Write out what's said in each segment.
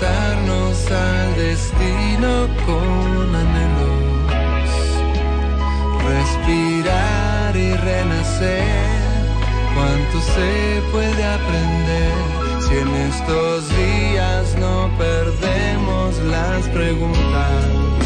ajustarnos al destino con anhelos, respirar y renacer. ¿Cuánto se puede aprender si en estos días no perdemos las preguntas?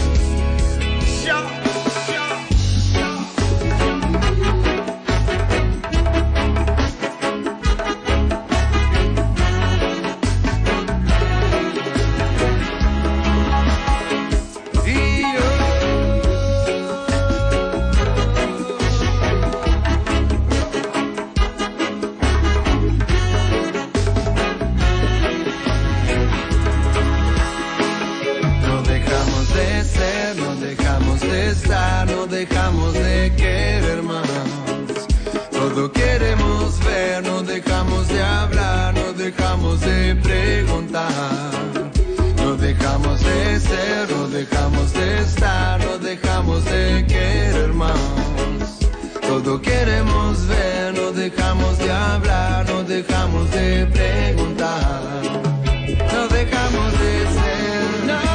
No dejamos de querer más, todo queremos ver, no dejamos de hablar, no dejamos de preguntar, no dejamos de ser, no dejamos de estar, no dejamos de querer más, todo queremos ver, no dejamos de hablar, no dejamos de preguntar, no dejamos de ser, no.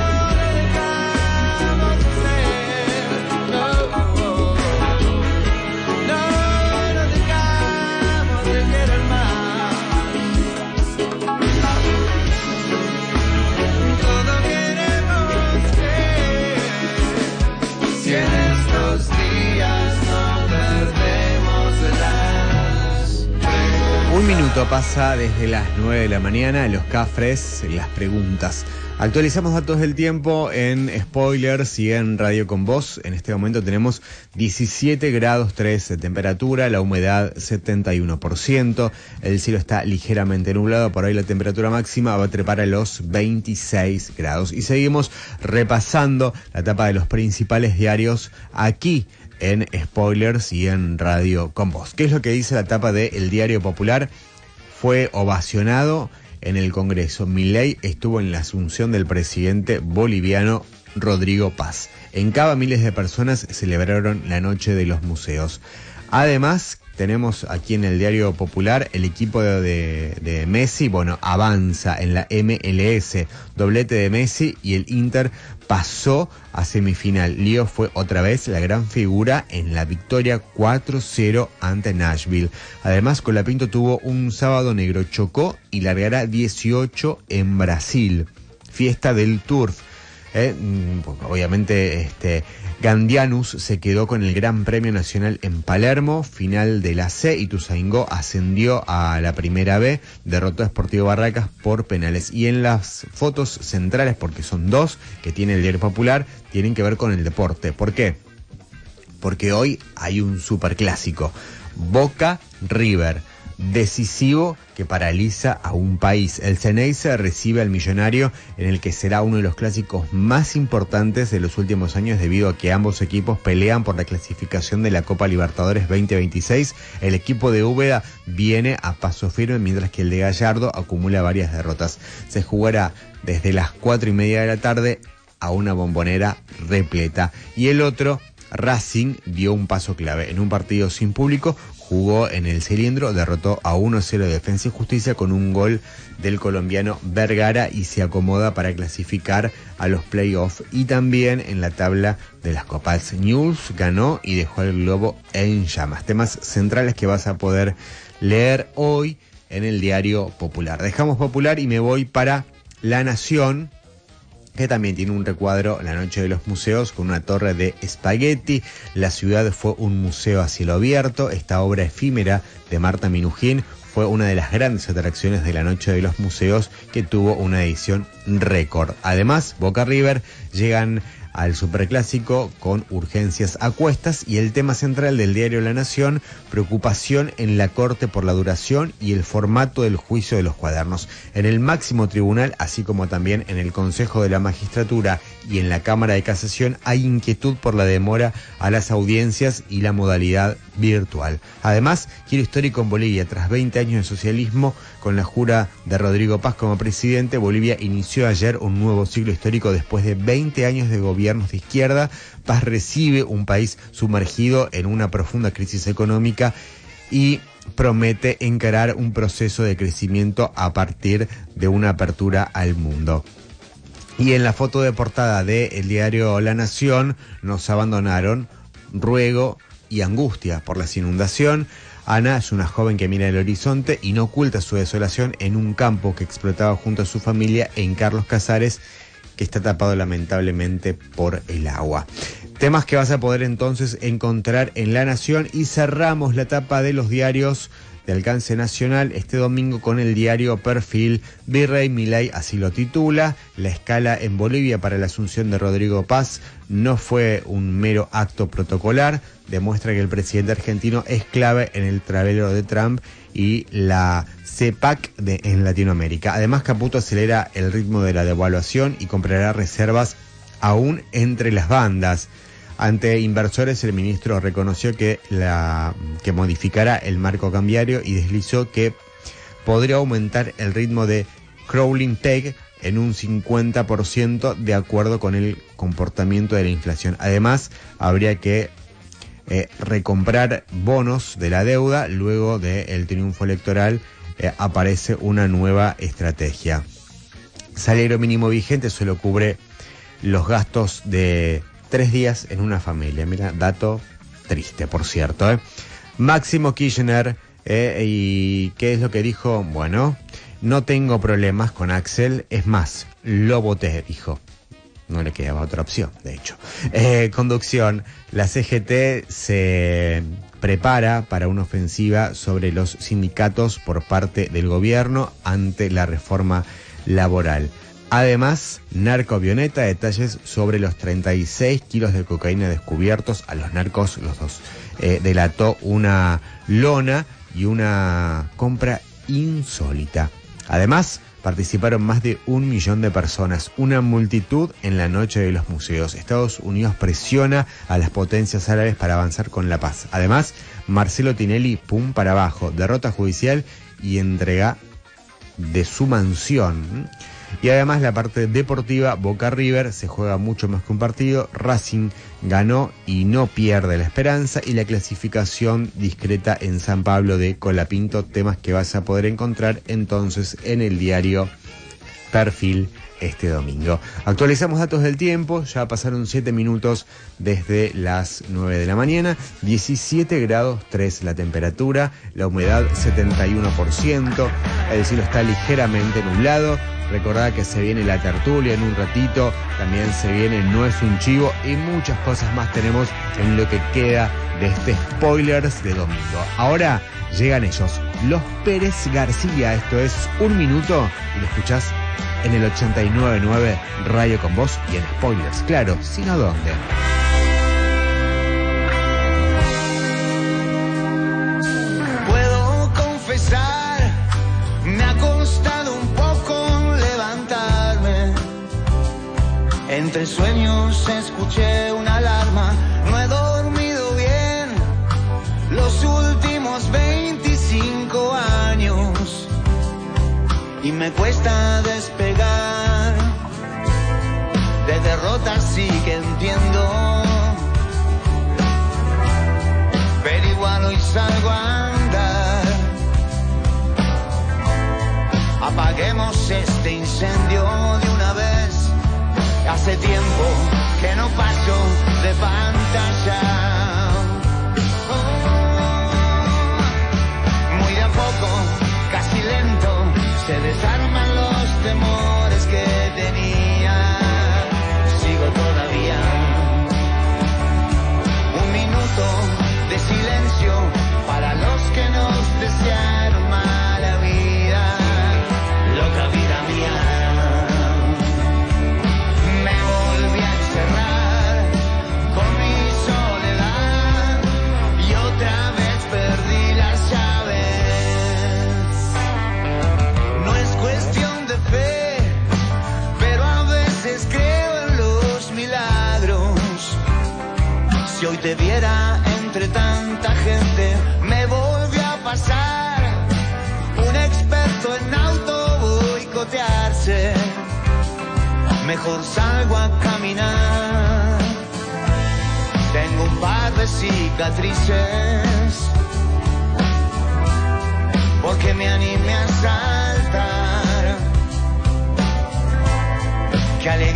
Un minuto pasa desde las 9 de la mañana, los cafres, las preguntas. Actualizamos datos del tiempo en Spoilers y en Radio con Voz. En este momento tenemos 17 grados 3 de temperatura, la humedad 71%, el cielo está ligeramente nublado, por ahí la temperatura máxima va a trepar a los 26 grados. Y seguimos repasando la tapa de los principales diarios aquí en Spoilers y en Radio con Voz. ¿Qué es lo que dice la tapa de El Diario Popular? Fue ovacionado en el Congreso. Milei estuvo en la asunción del presidente boliviano Rodrigo Paz. En Cava miles de personas celebraron la Noche de los Museos. Además, tenemos aquí en el Diario Popular el equipo de Messi, avanza en la MLS, doblete de Messi y el Inter pasó a semifinal. Lío fue otra vez la gran figura en la victoria 4-0 ante Nashville. Además, Colapinto tuvo un sábado negro, chocó y largará 18 en Brasil. Fiesta del Turf. Obviamente, Gandianus se quedó con el Gran Premio Nacional en Palermo, final de la C, Ituzaingó ascendió a la Primera B, derrotó a Sportivo Barracas por penales. Y en las fotos centrales, porque son dos que tiene el Diario Popular, tienen que ver con el deporte. ¿Por qué? Porque hoy hay un superclásico, Boca River, decisivo que paraliza a un país. El Ceneice recibe al Millonario en el que será uno de los clásicos más importantes de los últimos años debido a que ambos equipos pelean por la clasificación de la Copa Libertadores 2026. El equipo de Úbeda viene a paso firme mientras que el de Gallardo acumula varias derrotas. Se jugará desde las 4:30 de la tarde a una Bombonera repleta. Y el otro, Racing, dio un paso clave. En un partido sin público jugó en el Cilindro, derrotó a 1-0 Defensa y Justicia con un gol del colombiano Vergara y se acomoda para clasificar a los playoffs. Y también en la tabla de las Copas, News ganó y dejó el globo en llamas. Temas centrales que vas a poder leer hoy en el Diario Popular. Dejamos Popular y me voy para La Nación, que también tiene un recuadro, La Noche de los Museos, con una torre de espagueti. La ciudad fue un museo a cielo abierto. Esta obra efímera de Marta Minujín fue una de las grandes atracciones de La Noche de los Museos, que tuvo una edición récord. Además, Boca River llegan al superclásico con urgencias a cuestas, y el tema central del diario La Nación, preocupación en la Corte por la duración y el formato del juicio de los cuadernos. En el máximo tribunal, así como también en el Consejo de la Magistratura y en la Cámara de Casación, hay inquietud por la demora a las audiencias y la modalidad virtual. Además, giro histórico en Bolivia. Tras 20 años de socialismo, con la jura de Rodrigo Paz como presidente, Bolivia inició ayer un nuevo ciclo histórico después de 20 años de gobiernos de izquierda. Paz recibe un país sumergido en una profunda crisis económica y promete encarar un proceso de crecimiento a partir de una apertura al mundo. Y en la foto de portada del diario La Nación, nos abandonaron ruego y angustia por la inundación. Ana es una joven que mira el horizonte y no oculta su desolación en un campo que explotaba junto a su familia en Carlos Casares, que está tapado lamentablemente por el agua. Temas que vas a poder entonces encontrar en La Nación, y cerramos la tapa de los diarios de alcance nacional este domingo con el diario Perfil. Virrey Milei así lo titula: la escala en Bolivia para la asunción de Rodrigo Paz no fue un mero acto protocolar, demuestra que el presidente argentino es clave en el tablero de Trump y la CEPAC en Latinoamérica. Además, Caputo acelera el ritmo de la devaluación y comprará reservas aún entre las bandas. Ante inversores, el ministro reconoció que modificará el marco cambiario y deslizó que podría aumentar el ritmo de crawling peg en un 50% de acuerdo con el comportamiento de la inflación. Además, habría que recomprar bonos de la deuda. Luego del triunfo electoral aparece una nueva estrategia. Salario mínimo vigente solo cubre los gastos de 3 días en una familia. Mira, dato triste, por cierto. Máximo Kirchner, ¿y qué es lo que dijo? Bueno, no tengo problemas con Axel, es más, lo voté, dijo. No le quedaba otra opción, de hecho. Conducción, la CGT se prepara para una ofensiva sobre los sindicatos por parte del gobierno ante la reforma laboral. Además, narcoavioneta, detalles sobre los 36 kilos de cocaína descubiertos. A los narcos, los dos, delató una lona y una compra insólita. Además, participaron más de 1 millón de personas, una multitud en la noche de los museos. Estados Unidos presiona a las potencias árabes para avanzar con la paz. Además, Marcelo Tinelli, pum para abajo, derrota judicial y entrega de su mansión. Y además la parte deportiva, Boca River se juega mucho más que un partido, Racing ganó y no pierde la esperanza, y la clasificación discreta en San Pablo de Colapinto, temas que vas a poder encontrar entonces en el diario Perfil este domingo. Actualizamos datos del tiempo, ya pasaron 7 minutos desde las 9 de la mañana, 17 grados 3 la temperatura, la humedad 71%, el cielo está ligeramente nublado. Recordad que se viene la tertulia en un ratito, también se viene No es un chivo y muchas cosas más tenemos en lo que queda de este Spoilers de domingo. Ahora llegan ellos, los Pérez García, esto es Un Minuto y lo escuchás en el 89.9 Radio con Vos y en Spoilers, claro, sino dónde. Puedo confesar, me ha costado un poco levantarme. Entre sueños escuché una alarma, no he dormido bien los últimos 25 años. Y me cuesta despegar de derrotas, sí que entiendo, pero igual hoy salgo a andar. Apaguemos este incendio de una vez, hace tiempo que no paso de pantalla. Muy de a poco, casi lento, se desarman los temores que tenía. Sigo todavía. Un minuto de silencio para los que nos desearon mala vida. Loca vida mía. Me volví a encerrar con mi soledad y otra vez perdí las llaves. No es cuestión de fe, pero a veces creo en los milagros. Si hoy te viera entre tanta gente, me volvió a pasar. Un experto en auto boicotearse. Mejor salgo a caminar. Tengo un par de cicatrices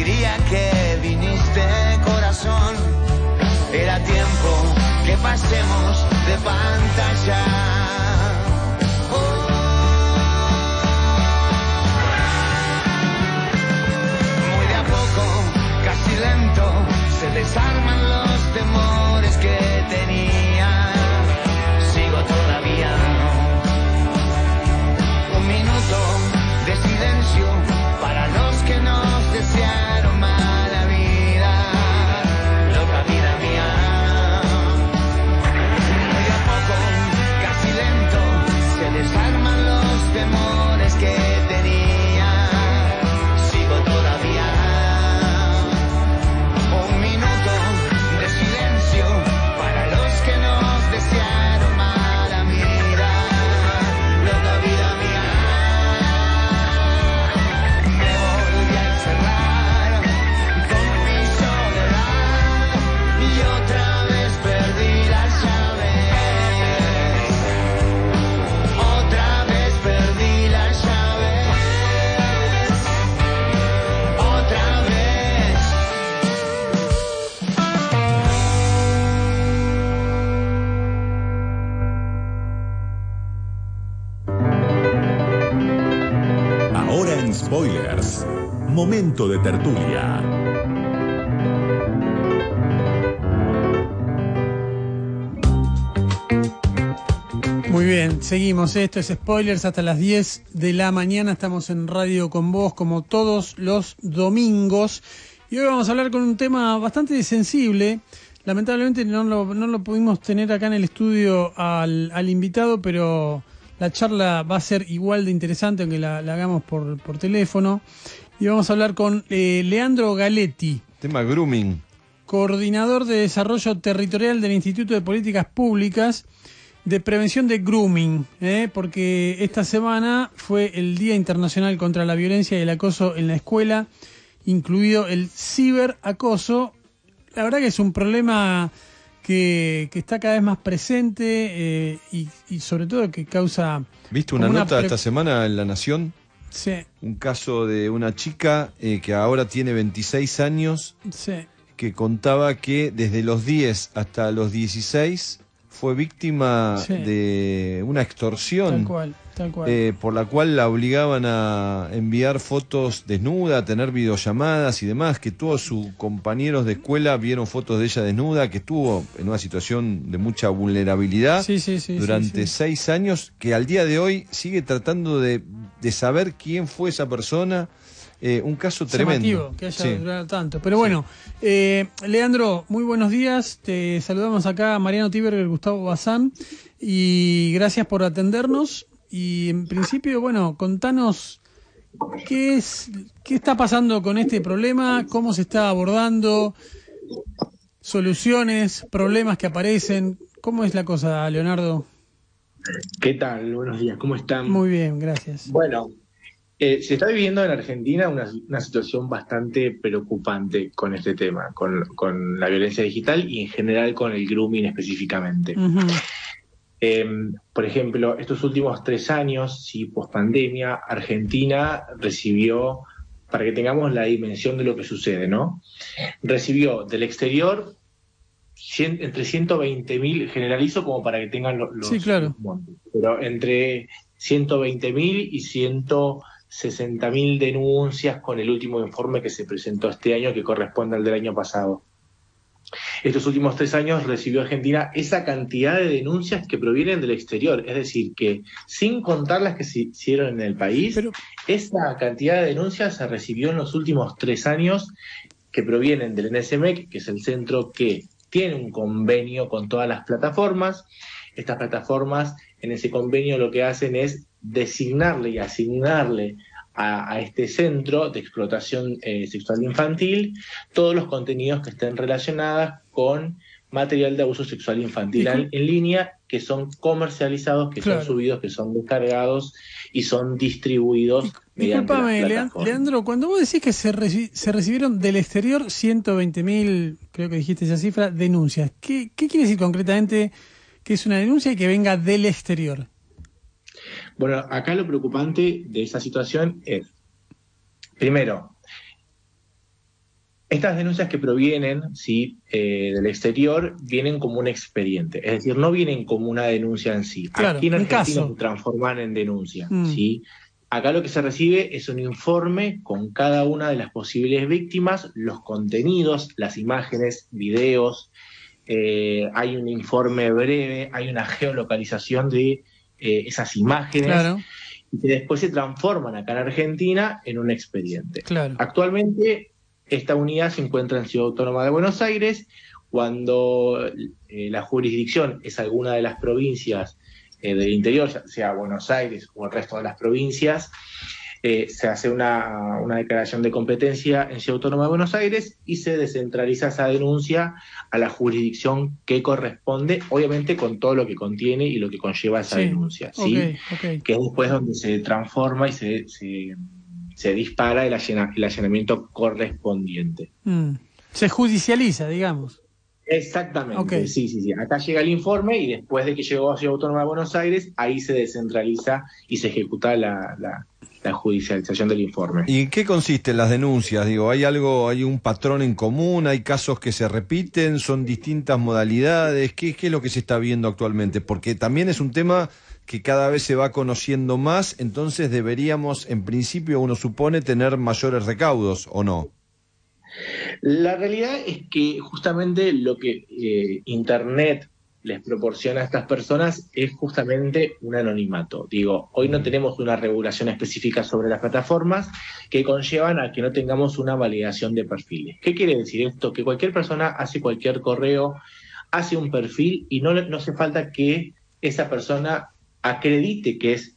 alegría que viniste, corazón. Era tiempo que pasemos de pantalla. Muy de a poco, casi lento, se desarman los temores que tenía. Sigo todavía. Un minuto de silencio para los que nos desearon mala vida, loca vida mía. Muy de a poco, casi lento, se desarman los temores que tenía. Sigo todavía. Un minuto de silencio para los que nos desearon mala vida, loca vida mía. Me volví a encerrar con mi soledad y otra vez perdí las llaves. Otra vez perdí las llaves. Otra vez. Ahora en Spoilers, momento de tertulia. Muy bien, seguimos. Esto es Spoilers hasta las 10 de la mañana. Estamos en Radio con Vos como todos los domingos. Y hoy vamos a hablar con un tema bastante sensible. Lamentablemente no lo pudimos tener acá en el estudio al invitado, pero la charla va a ser igual de interesante aunque la hagamos por teléfono. Y vamos a hablar con Leandro Galetti, Tema grooming. coordinador de desarrollo territorial del Instituto de Políticas Públicas de Prevención de Grooming, porque esta semana fue el Día Internacional contra la Violencia y el Acoso en la Escuela, incluido el ciberacoso. La verdad que es un problema que está cada vez más presente y sobre todo que causa... ¿Viste una como nota esta semana en La Nación? Sí, Un caso de una chica que ahora tiene 26 años, sí. que contaba que desde los 10 hasta los 16 fue víctima Sí. de una extorsión. Tal cual. Por la cual la obligaban a enviar fotos desnuda, a tener videollamadas y demás, que todos sus compañeros de escuela vieron fotos de ella desnuda, que estuvo en una situación de mucha vulnerabilidad Sí, durante sí. 6 años, que al día de hoy sigue tratando de saber quién fue esa persona. Un caso tremendo. Llamativo que haya Sí. durado tanto. Pero bueno, Leandro, muy buenos días. Te saludamos acá Mariano Tiberger, Gustavo Bazán, y gracias por atendernos. Y en principio, bueno, contanos qué está pasando con este problema, cómo se está abordando, soluciones, problemas que aparecen. ¿Cómo es la cosa, Leonardo? ¿Qué tal? Buenos días, ¿cómo están? Muy bien, gracias. Bueno, se está viviendo en Argentina una situación bastante preocupante con este tema, con la violencia digital y en general con el grooming específicamente. Ujú. Por ejemplo, estos últimos 3 años, sí, post-pandemia, Argentina recibió, para que tengamos la dimensión de lo que sucede, ¿no? Recibió del exterior entre 120.000, generalizo como para que tengan los Sí, claro. montos, pero entre 120.000 y 160.000 denuncias con el último informe que se presentó este año, que corresponde al del año pasado. Estos últimos 3 años recibió Argentina esa cantidad de denuncias que provienen del exterior, es decir, que sin contar las que se hicieron en el país, Pero- esa cantidad de denuncias se recibió en los últimos 3 años que provienen del NSMEC, que es el centro que tiene un convenio con todas las plataformas. Estas plataformas en ese convenio lo que hacen es designarle y asignarle a este centro de explotación sexual infantil todos los contenidos que estén relacionados con material de abuso sexual infantil en línea, que son comercializados, que Claro. son subidos, que son descargados y son distribuidos mediante las Disculpame, plataformas. Leandro, cuando vos decís que se recibieron del exterior 120.000, creo que dijiste esa cifra, denuncias, ¿qué quiere decir concretamente que es una denuncia y que venga del exterior? Bueno, acá lo preocupante de esa situación es, primero, Estas denuncias que provienen, ¿sí? Del exterior vienen como un expediente, es decir, no vienen como una denuncia en sí. Claro, Aquí en un Argentina caso. se transforman en denuncia, Mm. ¿sí? Acá lo que se recibe es un informe con cada una de las posibles víctimas, los contenidos, las imágenes, videos, hay un informe breve, hay una geolocalización de esas imágenes, Claro, y que después se transforman acá en Argentina en un expediente. claro. Actualmente esta unidad se encuentra en Ciudad Autónoma de Buenos Aires. Cuando la jurisdicción es alguna de las provincias del interior, ya sea Buenos Aires o el resto de las provincias, se hace una declaración de competencia en Ciudad Autónoma de Buenos Aires y se descentraliza esa denuncia a la jurisdicción que corresponde, obviamente con todo lo que contiene y lo que conlleva esa Sí, denuncia, ¿sí? ok. Que es después donde se transforma y se dispara el allanamiento correspondiente. Se judicializa, digamos. Exactamente, Ok. sí. Acá llega el informe y después de que llegó a Ciudad Autónoma de Buenos Aires, ahí se descentraliza y se ejecuta la judicialización del informe. ¿Y en qué consisten las denuncias? Digo, hay un patrón en común, hay casos que se repiten, son distintas modalidades. ¿Qué es lo que se está viendo actualmente? Porque también es un tema que cada vez se va conociendo más, entonces deberíamos, en principio, uno supone, tener mayores recaudos, ¿o no? La realidad es que justamente lo que Internet les proporciona a estas personas es justamente un anonimato. Digo, hoy no tenemos una regulación específica sobre las plataformas que conllevan a que no tengamos una validación de perfiles. ¿Qué quiere decir esto? Que cualquier persona hace cualquier correo, hace un perfil y no hace falta que esa persona acredite que es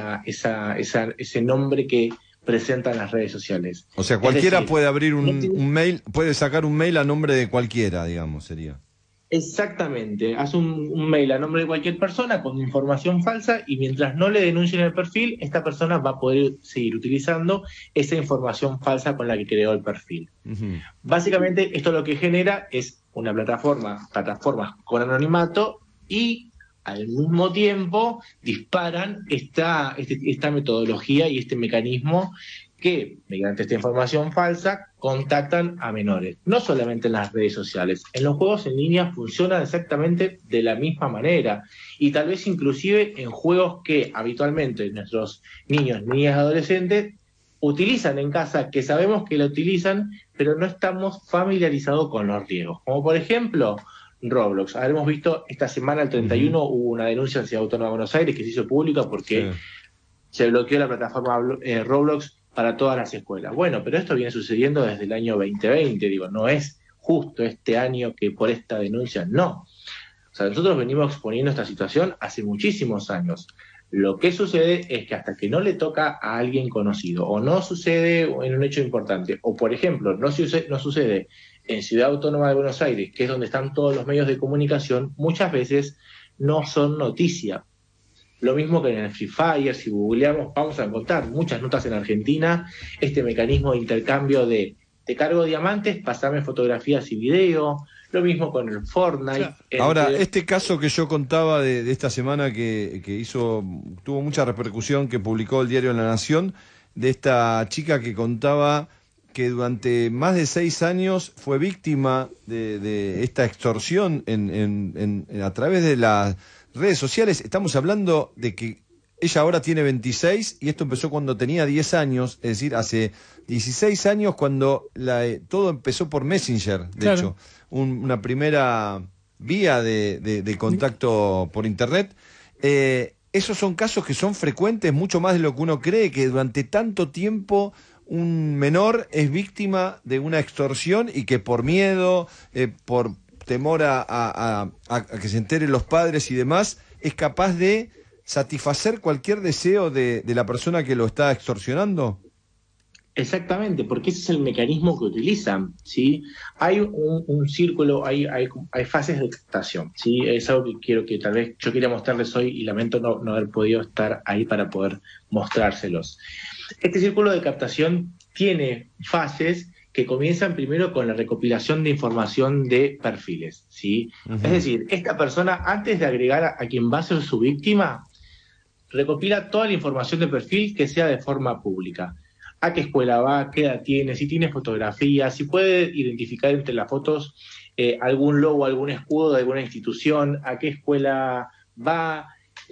ese nombre que presentan las redes sociales. O sea, cualquiera Es decir, puede abrir no tiene- un mail, puede sacar un mail a nombre de cualquiera, digamos, sería. Exactamente, hace un mail a nombre de cualquier persona con información falsa y mientras no le denuncien el perfil, esta persona va a poder seguir utilizando esa información falsa con la que creó el perfil. Ujú. Básicamente esto lo que genera es una plataformas con anonimato y al mismo tiempo disparan esta metodología y este mecanismo que, mediante esta información falsa, contactan a menores. No solamente en las redes sociales, en los juegos en línea funciona exactamente de la misma manera. Y tal vez inclusive en juegos que habitualmente nuestros niños, niñas, adolescentes utilizan en casa, que sabemos que lo utilizan, pero no estamos familiarizados con los riesgos. Como por ejemplo, Roblox. Hemos visto esta semana, el 31, hubo una denuncia en Ciudad Autónoma de Buenos Aires que se hizo pública porque Sí. se bloqueó la plataforma Roblox para todas las escuelas. Bueno, pero esto viene sucediendo desde el año 2020, digo, no es justo este año que por esta denuncia, no. O sea, nosotros venimos exponiendo esta situación hace muchísimos años. Lo que sucede es que hasta que no le toca a alguien conocido, o no sucede en un hecho importante, o por ejemplo, no sucede en Ciudad Autónoma de Buenos Aires, que es donde están todos los medios de comunicación, muchas veces no son noticia. Lo mismo que en el Free Fire, si googleamos, vamos a encontrar muchas notas en Argentina, este mecanismo de intercambio de te cargo diamantes, pasame fotografías y video, lo mismo con el Fortnite. Ahora, este caso que yo contaba de esta semana que tuvo mucha repercusión, que publicó el diario La Nación, de esta chica que contaba que durante más de 6 años fue víctima de esta extorsión a través de las redes sociales. Estamos hablando de que ella ahora tiene 26 y esto empezó cuando tenía 10 años, es decir, hace 16 años cuando todo empezó por Messenger, de Claro. hecho, una primera vía de contacto por Internet. Esos son casos que son frecuentes, mucho más de lo que uno cree, que durante tanto tiempo un menor es víctima de una extorsión y que por miedo, por temor a que se enteren los padres y demás, es capaz de satisfacer cualquier deseo de la persona que lo está extorsionando. Exactamente, porque ese es el mecanismo que utilizan, ¿sí? Hay un círculo, hay fases de captación, ¿sí? Es algo que quiero que tal vez yo quería mostrarles hoy y lamento no haber podido estar ahí para poder mostrárselos. Este círculo de captación tiene fases que comienzan primero con la recopilación de información de perfiles, ¿sí? Uh-huh. Es decir, esta persona, antes de agregar a quien va a ser su víctima, recopila toda la información de perfil que sea de forma pública. a qué escuela va, qué edad tiene, si tiene fotografías, si puede identificar entre las fotos algún logo, algún escudo de alguna institución, a qué escuela va,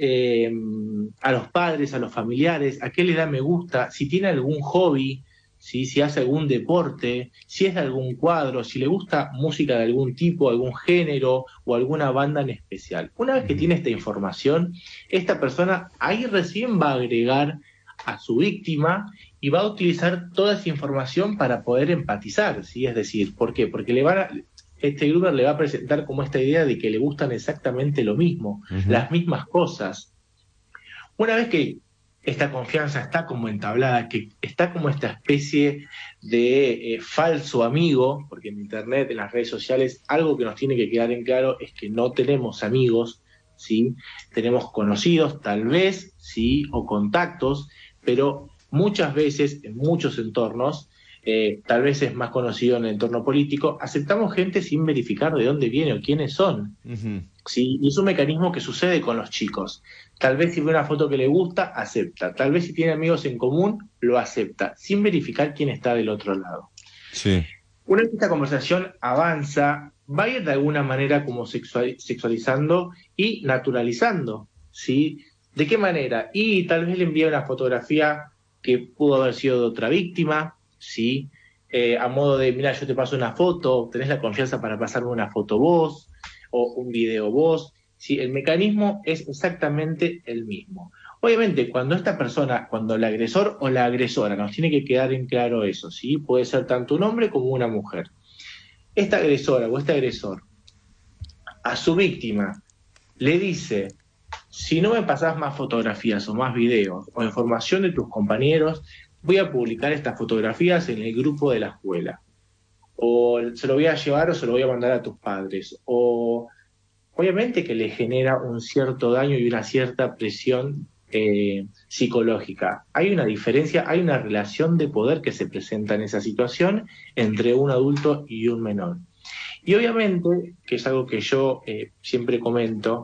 a los padres, a los familiares, a qué le da me gusta, si tiene algún hobby, ¿sí? Si hace algún deporte, si es de algún cuadro, si le gusta música de algún tipo, algún género o alguna banda en especial. Una vez que tiene esta información, esta persona ahí recién va a agregar a su víctima y va a utilizar toda esa información para poder empatizar, ¿sí? Es decir, ¿por qué? Porque este groomer le va a presentar como esta idea de que le gustan exactamente lo mismo, las mismas cosas. Una vez que esta confianza está como entablada, que está como esta especie de falso amigo, porque en Internet, en las redes sociales, algo que nos tiene que quedar en claro es que no tenemos amigos, ¿sí? Tenemos conocidos, tal vez, ¿sí? O contactos, pero muchas veces, en muchos entornos, tal vez es más conocido en el entorno político, aceptamos gente sin verificar de dónde viene o quiénes son. ¿Sí? Y es un mecanismo que sucede con los chicos. Tal vez si ve una foto que le gusta, acepta. Tal vez si tiene amigos en común, lo acepta, sin verificar quién está del otro lado. Sí. Una vez que esta conversación avanza, va a ir de alguna manera como sexualizando y naturalizando, ¿sí? ¿De qué manera? Y tal vez le envía una fotografía que pudo haber sido de otra víctima, ¿sí? A modo de, mira, yo te paso una foto, tenés la confianza para pasarme una foto vos, o un video vos, ¿sí? El mecanismo es exactamente el mismo. Obviamente, cuando esta persona, cuando el agresor o la agresora, nos tiene que quedar en claro eso, ¿sí? Puede ser tanto un hombre como una mujer. Esta agresora o este agresor a su víctima le dice, si no me pasás más fotografías o más videos o información de tus compañeros, voy a publicar estas fotografías en el grupo de la escuela. O se lo voy a llevar o se lo voy a mandar a tus padres. O obviamente que le genera un cierto daño y una cierta presión psicológica. Hay una diferencia, hay una relación de poder que se presenta en esa situación entre un adulto y un menor. Y obviamente, que es algo que yo siempre comento,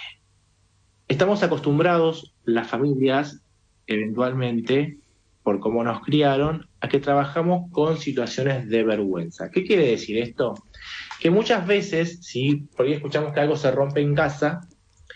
estamos acostumbrados, las familias, eventualmente, por cómo nos criaron, a que trabajamos con situaciones de vergüenza. ¿Qué quiere decir esto? Que muchas veces, ¿sí? Por ahí escuchamos que algo se rompe en casa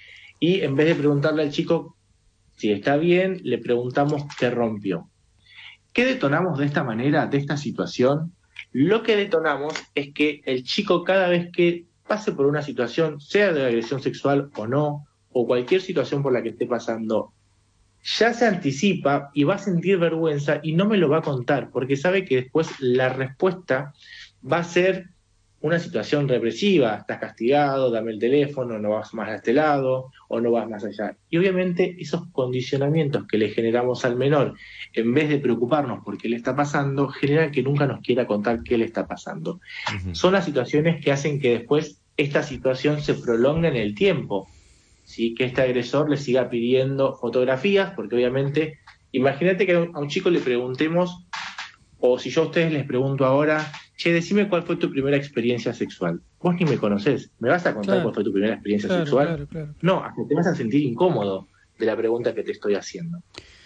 y en vez de preguntarle al chico si está bien, le preguntamos qué rompió. ¿Qué detonamos de esta manera, de esta situación? Lo que detonamos es que el chico cada vez que pase por una situación, sea de agresión sexual o no, o cualquier situación por la que esté pasando, ya se anticipa y va a sentir vergüenza y no me lo va a contar, porque sabe que después la respuesta va a ser una situación represiva, estás castigado, dame el teléfono, no vas más a este lado o no vas más allá. Y obviamente esos condicionamientos que le generamos al menor, en vez de preocuparnos por qué le está pasando, generan que nunca nos quiera contar qué le está pasando. Son las situaciones que hacen que después esta situación se prolongue en el tiempo, ¿sí? Que este agresor le siga pidiendo fotografías, porque obviamente, imagínate que a un chico le preguntemos, o si yo a ustedes les pregunto ahora, che, decime cuál fue tu primera experiencia sexual. Vos ni me conocés, ¿me vas a contar cuál fue tu primera experiencia sexual? Claro. No, hasta te vas a sentir incómodo de la pregunta que te estoy haciendo.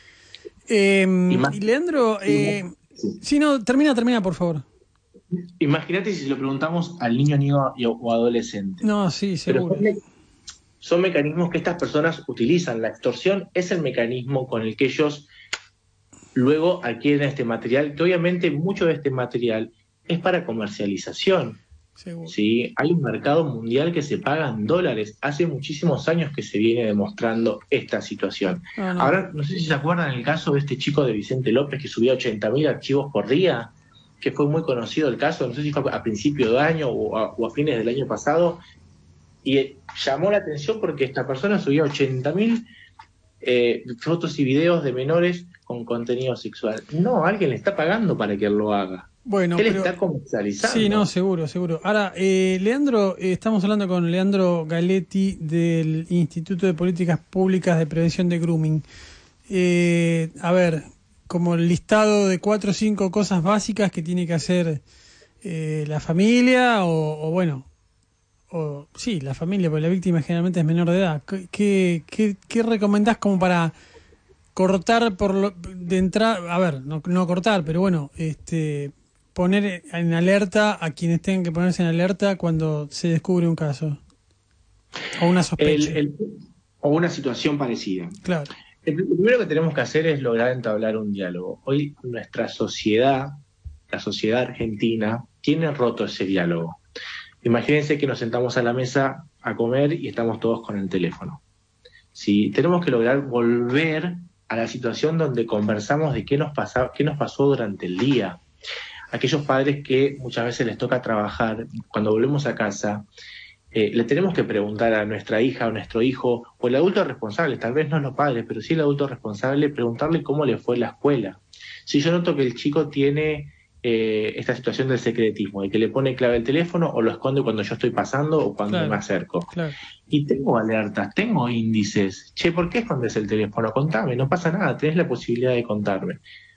Leandro, sí, no, termina, por favor. Imagínate si se lo preguntamos al niño o adolescente. No, sí, seguro. Pero son mecanismos que estas personas utilizan. La extorsión es el mecanismo con el que ellos luego adquieren este material, que obviamente mucho de este material es para comercialización. ¿Sí? Hay un mercado mundial que se paga en dólares. Hace muchísimos años que se viene demostrando esta situación. Ahora, no sé si se acuerdan el caso de este chico de Vicente López que subía 80.000 archivos por día, que fue muy conocido el caso, no sé si fue a principio de año o a fines del año pasado, y llamó la atención porque esta persona subía 80.000 fotos y videos de menores con contenido sexual. No, alguien le está pagando para que él lo haga. Bueno, él está comercializando. Sí, no, seguro. Ahora, Leandro, estamos hablando con Leandro Galetti del Instituto de Políticas Públicas de Prevención de Grooming. A ver, como el listado de 4 o 5 cosas básicas que tiene que hacer la familia la familia, porque la víctima generalmente es menor de edad. ¿Qué recomendás como para cortar de entrada, a ver, no cortar, pero bueno, poner en alerta a quienes tengan que ponerse en alerta cuando se descubre un caso o una sospecha o una situación parecida. Claro. Lo primero que tenemos que hacer es lograr entablar un diálogo. Hoy nuestra sociedad, la sociedad argentina, tiene roto ese diálogo. Imagínense que nos sentamos a la mesa a comer y estamos todos con el teléfono. ¿Sí? Tenemos que lograr volver a la situación donde conversamos de qué nos pasó durante el día. Aquellos padres que muchas veces les toca trabajar, cuando volvemos a casa, le tenemos que preguntar a nuestra hija o nuestro hijo, o el adulto responsable, tal vez no los padres, pero sí el adulto responsable, preguntarle cómo le fue en la escuela. Si yo noto que el chico tiene esta situación del secretismo, de que le pone clave el teléfono o lo esconde cuando yo estoy pasando o cuando me acerco. Claro. Y tengo alertas, tengo índices. Che, ¿por qué escondes el teléfono? Contame, no pasa nada, tenés la posibilidad de contarme.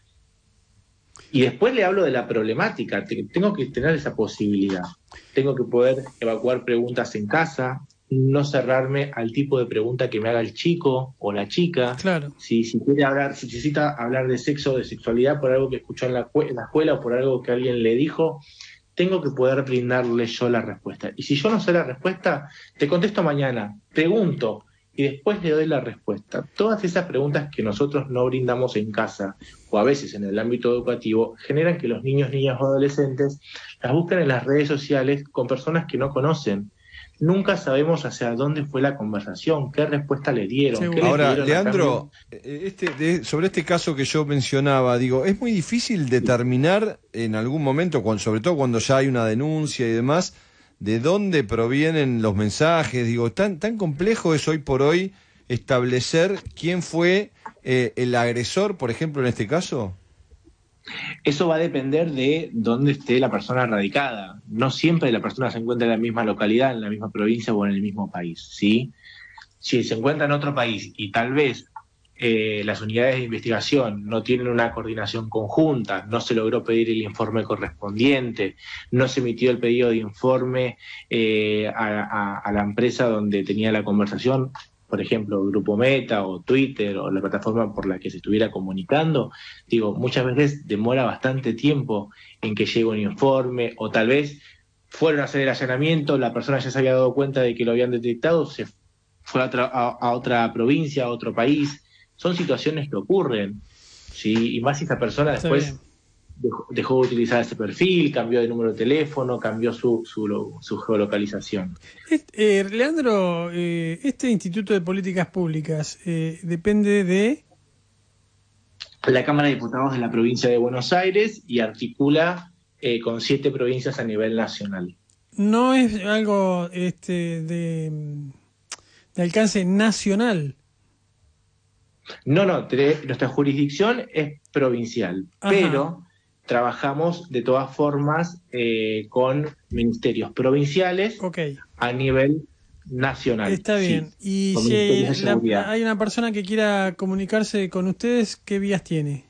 Y después le hablo de la problemática, tengo que tener esa posibilidad. Tengo que poder evacuar preguntas en casa, no cerrarme al tipo de pregunta que me haga el chico o la chica. Claro. Si necesita hablar de sexo o de sexualidad por algo que escuchó en la escuela o por algo que alguien le dijo, tengo que poder brindarle yo la respuesta. Y si yo no sé la respuesta, te contesto mañana, pregunto y después le doy la respuesta. Todas esas preguntas que nosotros no brindamos en casa o a veces en el ámbito educativo generan que los niños, niñas o adolescentes las busquen en las redes sociales con personas que no conocen. Nunca sabemos hacia dónde fue la conversación, qué respuesta le dieron. Seguro. ¿Qué les Ahora, dieron Leandro, sobre este caso que yo mencionaba, digo, es muy difícil determinar en algún momento, sobre todo cuando ya hay una denuncia y demás, de dónde provienen los mensajes. Digo, tan complejo es hoy por hoy establecer quién fue el agresor, por ejemplo, en este caso. Eso va a depender de dónde esté la persona radicada. No siempre la persona se encuentra en la misma localidad, en la misma provincia o en el mismo país, ¿sí? Si se encuentra en otro país y tal vez las unidades de investigación no tienen una coordinación conjunta, no se logró pedir el informe correspondiente, no se emitió el pedido de informe a la empresa donde tenía la conversación, por ejemplo, Grupo Meta o Twitter o la plataforma por la que se estuviera comunicando, digo, muchas veces demora bastante tiempo en que llegue un informe, o tal vez fueron a hacer el allanamiento, la persona ya se había dado cuenta de que lo habían detectado, se fue a otra provincia, a otro país. Son situaciones que ocurren, ¿sí? Y más si esa persona después dejó de utilizar ese perfil, cambió de número de teléfono, cambió su geolocalización. Leandro, este Instituto de Políticas Públicas depende de la Cámara de Diputados de la provincia de Buenos Aires y articula con 7 provincias a nivel nacional. ¿No es algo de alcance nacional? No, nuestra jurisdicción es provincial, pero trabajamos de todas formas con ministerios provinciales a nivel nacional. Está bien. Sí, y si hay una persona que quiera comunicarse con ustedes, ¿qué vías tiene?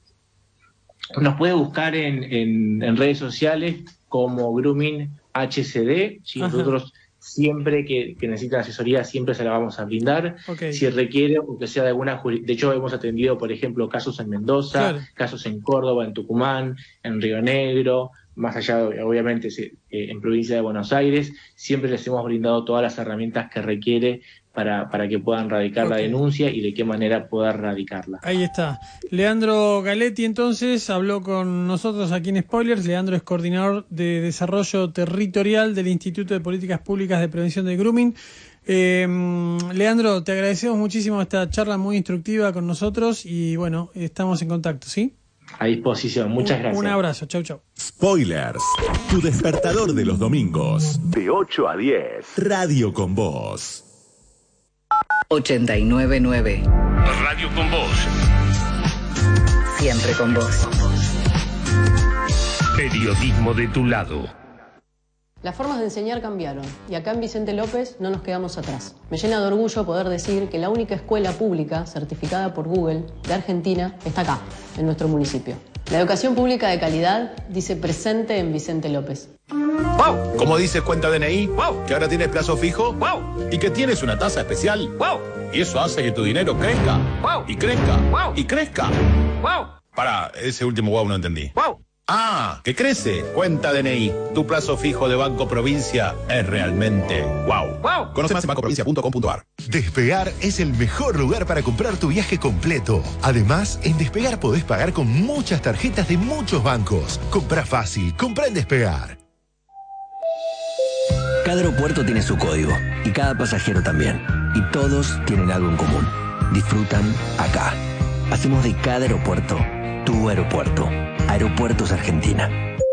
Nos puede buscar en redes sociales como Grooming HCD. Si nosotros siempre que necesita asesoría, siempre se la vamos a brindar. Si requiere, aunque sea de alguna de hecho hemos atendido, por ejemplo, casos en Mendoza, casos en Córdoba, en Tucumán, en Río Negro, más allá, obviamente, en provincia de Buenos Aires, siempre les hemos brindado todas las herramientas que requiere para que puedan radicar la denuncia y de qué manera poder radicarla. Ahí está. Leandro Galetti, entonces, habló con nosotros aquí en Spoilers. Leandro es coordinador de desarrollo territorial del Instituto de Políticas Públicas de Prevención de Grooming. Leandro, te agradecemos muchísimo esta charla muy instructiva con nosotros y, bueno, estamos en contacto, ¿sí? A disposición. Muchas gracias. Un abrazo. Chau, chau. Spoilers, tu despertador de los domingos. De 8 a 10. Radio con Voz. 89.9. Radio con Voz. Siempre con vos. Periodismo de tu lado. Las formas de enseñar cambiaron y acá en Vicente López no nos quedamos atrás. Me llena de orgullo poder decir que la única escuela pública certificada por Google de Argentina está acá, en nuestro municipio. La educación pública de calidad dice presente en Vicente López. ¡Wow! Como dices cuenta DNI, ¡wow! Que ahora tienes plazo fijo, ¡wow! Y que tienes una tasa especial, ¡wow! Y eso hace que tu dinero crezca. Wow. Y crezca. Wow. Y crezca. ¡Wow! Pará, ese último wow no entendí. ¡Wow! Ah, que crece. Cuenta DNI. Tu plazo fijo de Banco Provincia es realmente wow. ¡Wow! Conoce más en bancoprovincia.com.ar. Despegar es el mejor lugar para comprar tu viaje completo. Además, en Despegar podés pagar con muchas tarjetas de muchos bancos. Comprá fácil, comprá en Despegar. Cada aeropuerto tiene su código y cada pasajero también. Y todos tienen algo en común. Disfrutan acá. Hacemos de cada aeropuerto tu aeropuerto. Aeropuertos Argentina.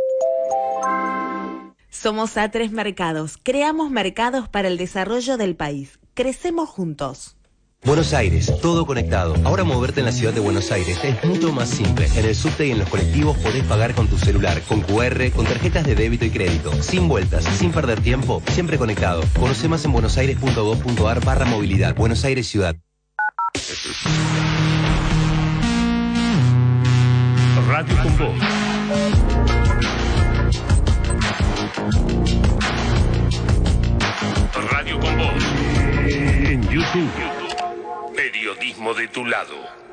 Somos A3 Mercados. Creamos mercados para el desarrollo del país. Crecemos juntos. Buenos Aires, todo conectado. Ahora moverte en la ciudad de Buenos Aires es mucho más simple. En el subte y en los colectivos podés pagar con tu celular, con QR, con tarjetas de débito y crédito. Sin vueltas, sin perder tiempo, siempre conectado. Conoce más en buenosaires.gov.ar/movilidad. Buenos Aires Ciudad. Radio con Voz. Radio con Voz. En YouTube. Periodismo de tu lado.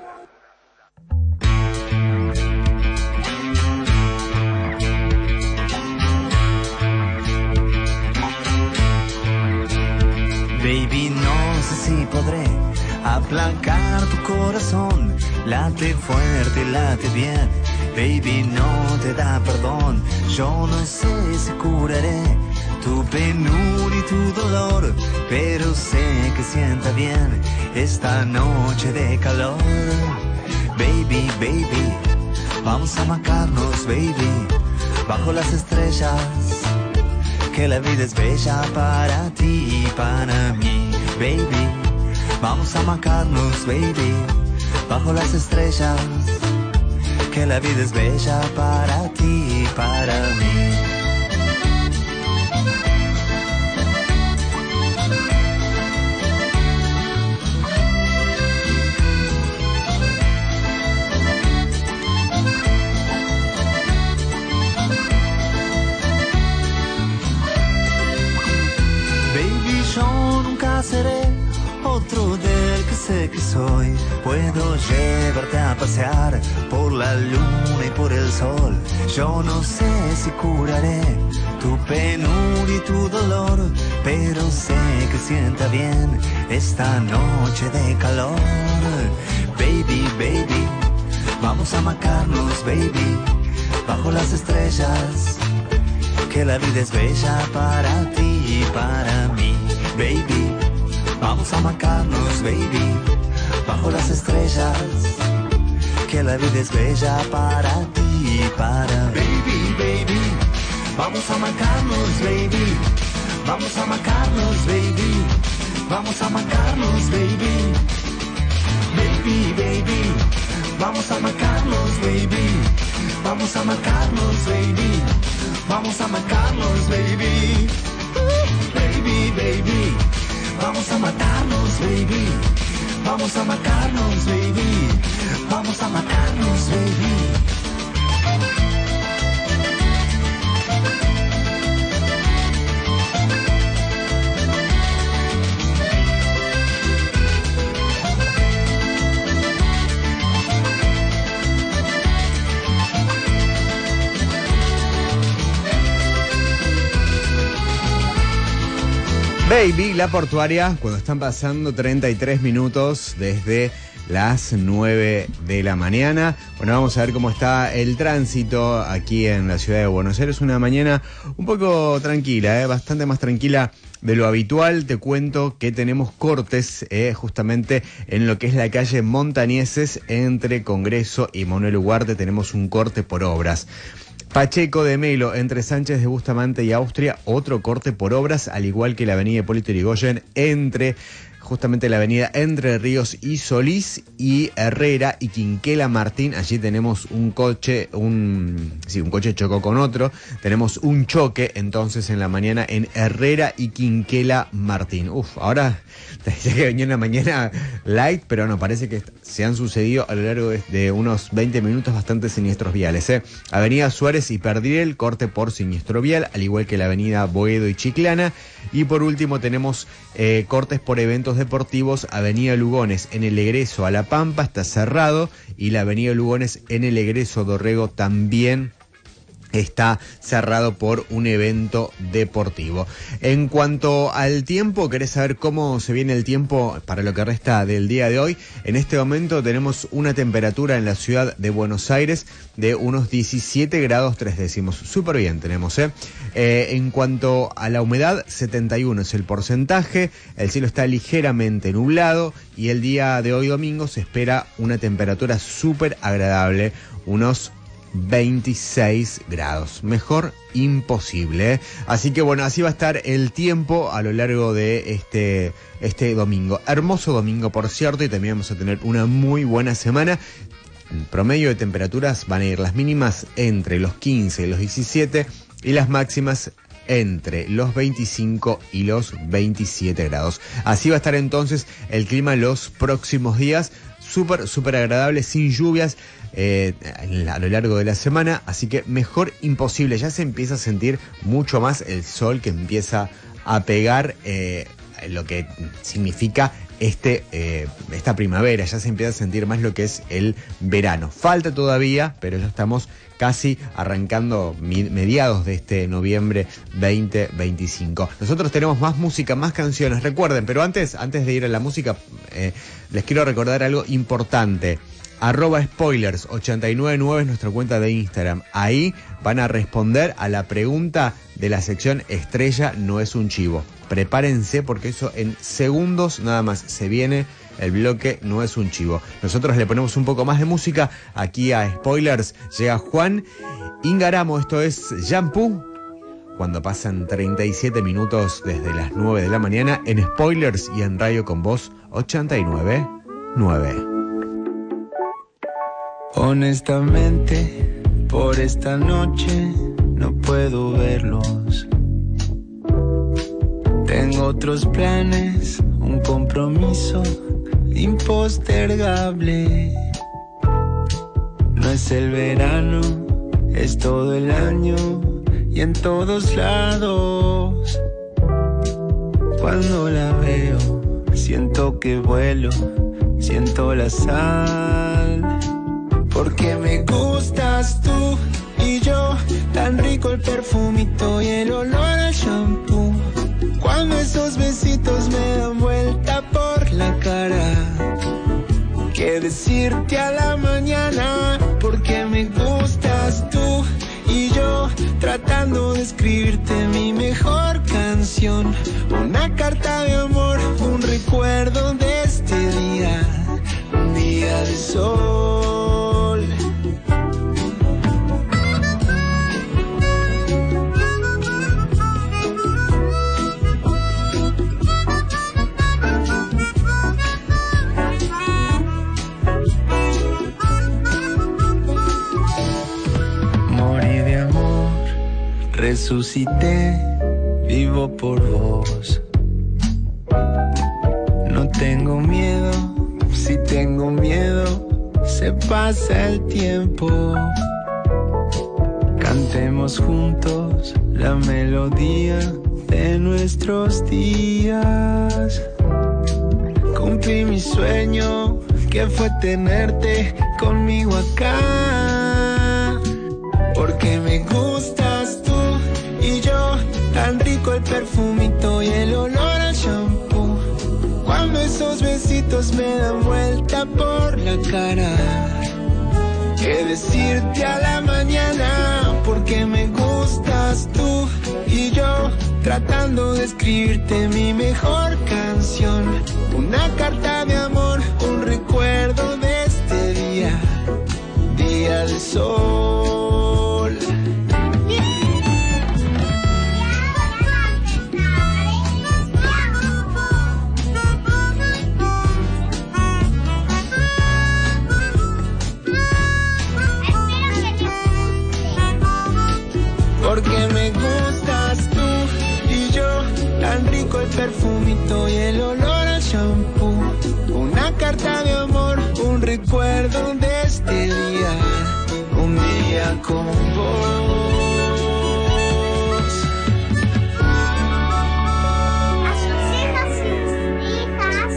Baby, no sé si podré aplacar tu corazón. Late fuerte, late bien. Baby, no te da perdón. Yo no sé si curaré tu penuria y tu dolor, pero sé que sienta bien esta noche de calor. Baby, baby, vamos a amacarnos, baby, bajo las estrellas, que la vida es bella para ti y para mí. Baby, vamos a amacarnos, baby, bajo las estrellas, que la vida es bella para ti y para mí. Yo nunca seré otro del que sé que soy. Puedo llevarte a pasear por la luna y por el sol. Yo no sé si curaré tu penuria y tu dolor, pero sé que sienta bien esta noche de calor. Baby, baby, vamos a amacarnos, baby, bajo las estrellas, que la vida es bella para ti y para mí. Baby, vamos a amacarnos, baby, bajo las estrellas, que la vida es bella para ti y para mí. Baby, baby, vamos a amacarnos, baby, vamos a amacarnos, baby, vamos a amacarnos, baby. Baby, baby, vamos a amacarnos, baby, vamos a amacarnos, baby, vamos a amacarnos, baby. Baby, baby, vamos a matarnos, baby, vamos a matarnos, baby, vamos a matarnos, baby. Baby, la portuaria, cuando están pasando 33 minutos desde las 9 de la mañana. Bueno, vamos a ver cómo está el tránsito aquí en la ciudad de Buenos Aires. Una mañana un poco tranquila, bastante más tranquila de lo habitual. Te cuento que tenemos cortes justamente en lo que es la calle Montañeses entre Congreso y Manuel Ugarte. Tenemos un corte por obras. Pacheco de Melo, entre Sánchez de Bustamante y Austria, otro corte por obras, al igual que la avenida Hipólito Yrigoyen, entre justamente la avenida Entre Ríos y Solís y Herrera y Quinquela Martín. Allí tenemos un coche chocó con otro. Tenemos un choque entonces en la mañana en Herrera y Quinquela Martín. Ahora te decía que venía una mañana light, pero no, parece que se han sucedido a lo largo de unos 20 minutos bastantes siniestros viales. Avenida Suárez y Perdriel, corte por siniestro vial, al igual que la avenida Boedo y Chiclana. Y por último tenemos cortes por eventos eventos deportivos, Avenida Lugones en el egreso a La Pampa está cerrado y la Avenida Lugones en el egreso a Dorrego también está cerrado por un evento deportivo. En cuanto al tiempo, ¿querés saber cómo se viene el tiempo para lo que resta del día de hoy? En este momento tenemos una temperatura en la ciudad de Buenos Aires de unos 17 grados 3 décimos. Súper bien tenemos, en cuanto a la humedad, 71 es el porcentaje, el cielo está ligeramente nublado y el día de hoy domingo se espera una temperatura súper agradable, unos 26 grados, mejor imposible, Así que bueno, así va a estar el tiempo a lo largo de este domingo, hermoso domingo por cierto, y también vamos a tener una muy buena semana. En promedio de temperaturas van a ir las mínimas entre los 15 y los 17 y las máximas entre los 25 y los 27 grados. Así va a estar entonces el clima los próximos días, súper agradable, sin lluvias a lo largo de la semana, así que mejor imposible. Ya se empieza a sentir mucho más el sol que empieza a pegar, lo que significa esta primavera. Ya se empieza a sentir más lo que es el verano. Falta todavía, pero ya estamos casi arrancando mediados de este noviembre 2025. Nosotros tenemos más música, más canciones, recuerden, pero antes de ir a la música, les quiero recordar algo importante. @spoilers899 es nuestra cuenta de Instagram. Ahí van a responder a la pregunta de la sección Estrella no es un chivo. Prepárense porque eso en segundos nada más se viene el bloque No es un chivo. Nosotros le ponemos un poco más de música aquí a Spoilers. Llega Juan Ingaramo, esto es Shampoo. Cuando pasan 37 minutos desde las 9 de la mañana en Spoilers y en Radio Con Voz 89.9. Honestamente, por esta noche no puedo verlos. Tengo otros planes, un compromiso impostergable. No es el verano, es todo el año y en todos lados. Cuando la veo, siento que vuelo, siento la sal. Porque me gustas tú y yo, tan rico el perfumito y el olor al shampoo. Cuando esos besitos me dan vuelta por la cara, qué decirte a la mañana. Porque me gustas tú y yo, tratando de escribirte mi mejor canción. Una carta de amor, un recuerdo de este día, un día de sol. Resucité, vivo por vos. No tengo miedo, si tengo miedo, se pasa el tiempo. Cantemos juntos la melodía de nuestros días. Cumplí mi sueño, que fue tenerte conmigo acá. Porque me gustas tú y yo, tan rico el perfumito y el olor al shampoo. Cuando esos besitos me dan vuelta por la cara, qué decirte a la mañana. Porque me gustas tú y yo, tratando de escribirte mi mejor canción. Una carta de amor, un recuerdo de este día, día de sol. Porque me gustas tú y yo, tan rico el perfumito y el olor al shampoo. Una carta de amor, un recuerdo de este día, un día con vos. A sus hijos y sus hijas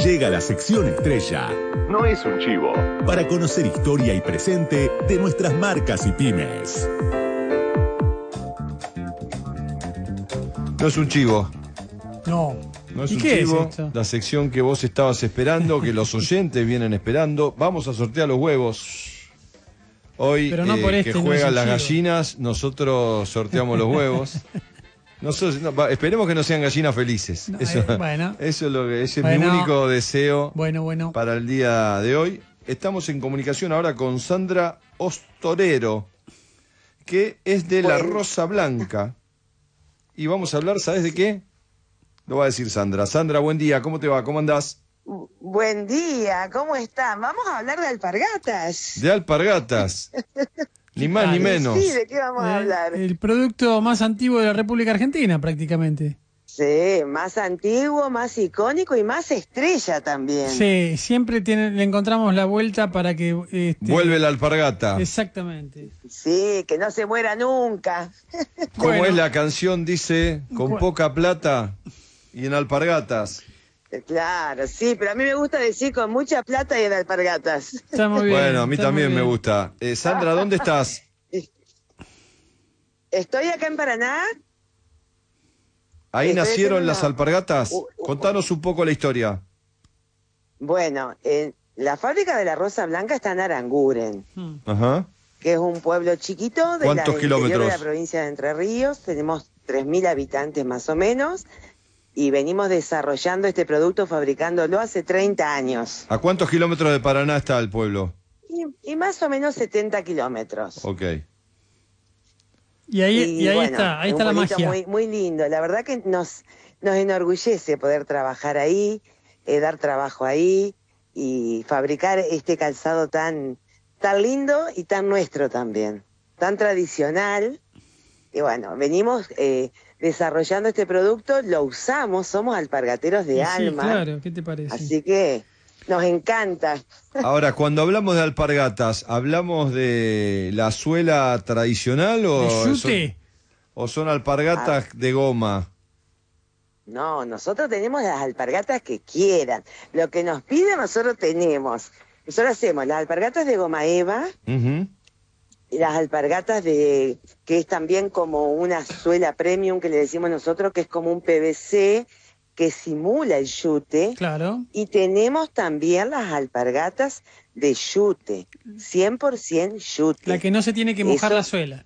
Llega la sección estrella. No es un chivo. Para conocer historia y presente de nuestras marcas y pymes. No es un chivo. No. No es ¿Y un qué chivo. es esto? La sección que vos estabas esperando, que los oyentes vienen esperando. Vamos a sortear los huevos. Hoy, Pero no por que este, no juegan es un las chivo. gallinas, nosotros sorteamos los huevos. Esperemos que no sean gallinas felices. No, eso, bueno. eso es lo que ese es mi Bueno. único deseo Bueno. para el día de hoy. Estamos en comunicación ahora con Sandra Ostorero, que es de La Rosa Blanca. Y vamos a hablar, ¿sabes de qué? Lo va a decir Sandra. Sandra, buen día, ¿cómo te va? ¿Cómo andás? Buen día, ¿cómo están? Vamos a hablar de alpargatas. De alpargatas. Ni más ni menos. Sí, ¿de qué vamos a hablar? El producto más antiguo de la República Argentina, prácticamente. Sí, más antiguo, más icónico y más estrella también. Sí, siempre le encontramos la vuelta para que... Vuelve la alpargata. Exactamente. Sí, que no se muera nunca. Como es la canción, dice, con poca plata y en alpargatas. Claro, sí, pero a mí me gusta decir con mucha plata y en alpargatas. Está muy bien. Bueno, a mí también me gusta. Sandra, ¿dónde estás? Estoy acá en Paraná. ¿Ahí Estoy nacieron haciendo las alpargatas? Contanos un poco la historia. Bueno, la fábrica de la Rosa Blanca está en Aranguren, Ajá. que es un pueblo chiquito de ¿Cuántos interior de kilómetros? la provincia de Entre Ríos. Tenemos 3.000 habitantes más o menos y venimos desarrollando este producto, fabricándolo hace 30 años. ¿A cuántos kilómetros de Paraná está el pueblo? Y más o menos 70 kilómetros. Ok. Y ahí bueno, está un la pueblito magia. muy, muy lindo. La verdad que nos enorgullece poder trabajar ahí, dar trabajo ahí y fabricar este calzado tan lindo y tan nuestro también, tan tradicional. Y bueno, venimos desarrollando este producto, lo usamos, somos alpargateros de Sí, alma. claro, ¿qué te parece? Así que nos encanta. Ahora, cuando hablamos de alpargatas, ¿hablamos de la suela tradicional o son alpargatas de goma? No, nosotros tenemos las alpargatas que quieran. Lo que nos piden nosotros tenemos. Nosotros hacemos las alpargatas de goma eva, y las alpargatas que es también como una suela premium que le decimos nosotros, que es como un PVC que simula el yute. Claro. Y tenemos también las alpargatas de yute, 100% yute. La que no se tiene que mojar la suela.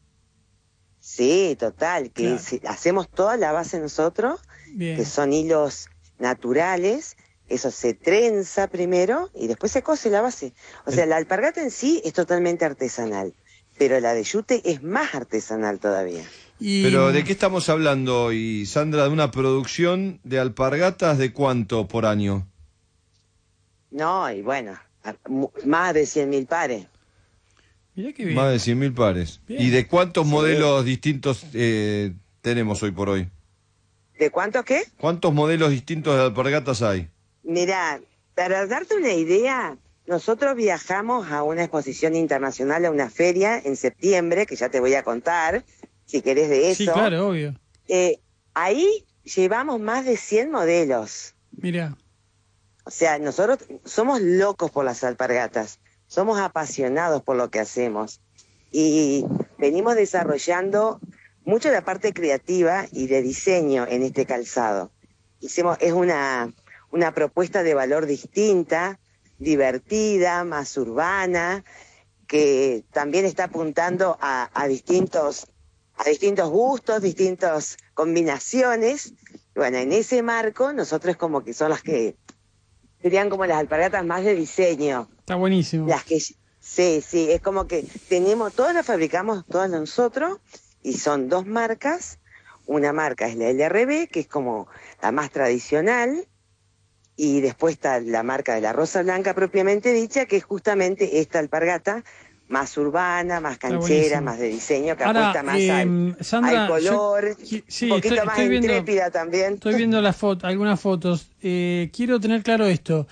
Sí, total, que Claro. hacemos toda la base nosotros, Bien. que son hilos naturales, eso se trenza primero y después se cose la base. O sea, la alpargata en sí es totalmente artesanal, pero la de yute es más artesanal todavía. Pero ¿de qué estamos hablando hoy, Sandra? ¿De una producción de alpargatas de cuánto por año? No, y bueno, más de 100.000 pares. Mirá qué bien. Más de 100.000 pares. Bien. ¿Y de cuántos Sí. modelos distintos tenemos hoy por hoy? ¿De cuántos qué? ¿Cuántos modelos distintos de alpargatas hay? Mirá, para darte una idea, nosotros viajamos a una exposición internacional, a una feria en septiembre, que ya te voy a contar, si querés de eso. Sí, claro, obvio. Ahí llevamos más de 100 modelos. Mira. O sea, nosotros somos locos por las alpargatas, somos apasionados por lo que hacemos y venimos desarrollando mucho la parte creativa y de diseño en este calzado. Es una propuesta de valor distinta, divertida, más urbana, que también está apuntando a distintos gustos, distintas combinaciones. Bueno, en ese marco nosotros como que son las que serían como las alpargatas más de diseño. Está buenísimo. Las que sí, es como que todas las fabricamos todas nosotros y son dos marcas. Una marca es la LRB, que es como la más tradicional, y después está la marca de la Rosa Blanca propiamente dicha, que es justamente esta alpargata más urbana, más canchera, buenísimo. más de diseño, que Ahora, apuesta más Sandra, al color, sí, un poquito más estoy viendo- intrépida también. Estoy viendo algunas fotos. Quiero tener claro esto.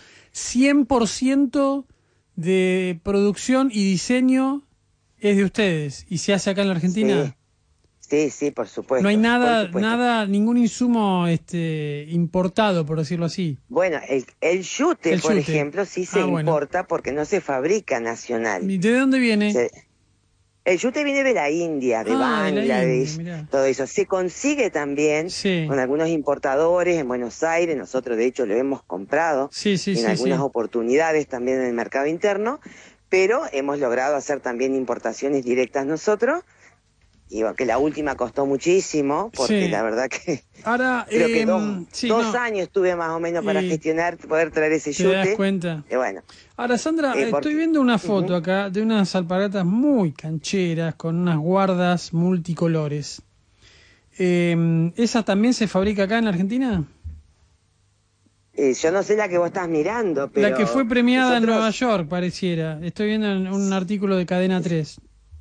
100% de producción y diseño es de ustedes y se hace acá en la Argentina. Sí, sí, por supuesto. No hay por supuesto. ningún insumo importado, por decirlo así. Bueno, el yute, por yute. ejemplo, sí se importa porque no se fabrica nacional. ¿Y de dónde viene? El yute viene de la India, de Bangladesh, todo eso. Se consigue también con algunos importadores en Buenos Aires. Nosotros, de hecho, lo hemos comprado en algunas oportunidades también en el mercado interno, pero hemos logrado hacer también importaciones directas nosotros. Y bueno, que la última costó muchísimo, porque la verdad que ahora creo que dos años tuve más o menos para gestionar, poder traer ese yute. ¿Te das cuenta? Bueno. Ahora, Sandra, estoy viendo una foto acá de unas alpargatas muy cancheras con unas guardas multicolores. ¿Esa también se fabrica acá en la Argentina? Yo no sé la que vos estás mirando, pero... La que fue premiada en Nueva York, pareciera. Estoy viendo en un artículo de Cadena 3.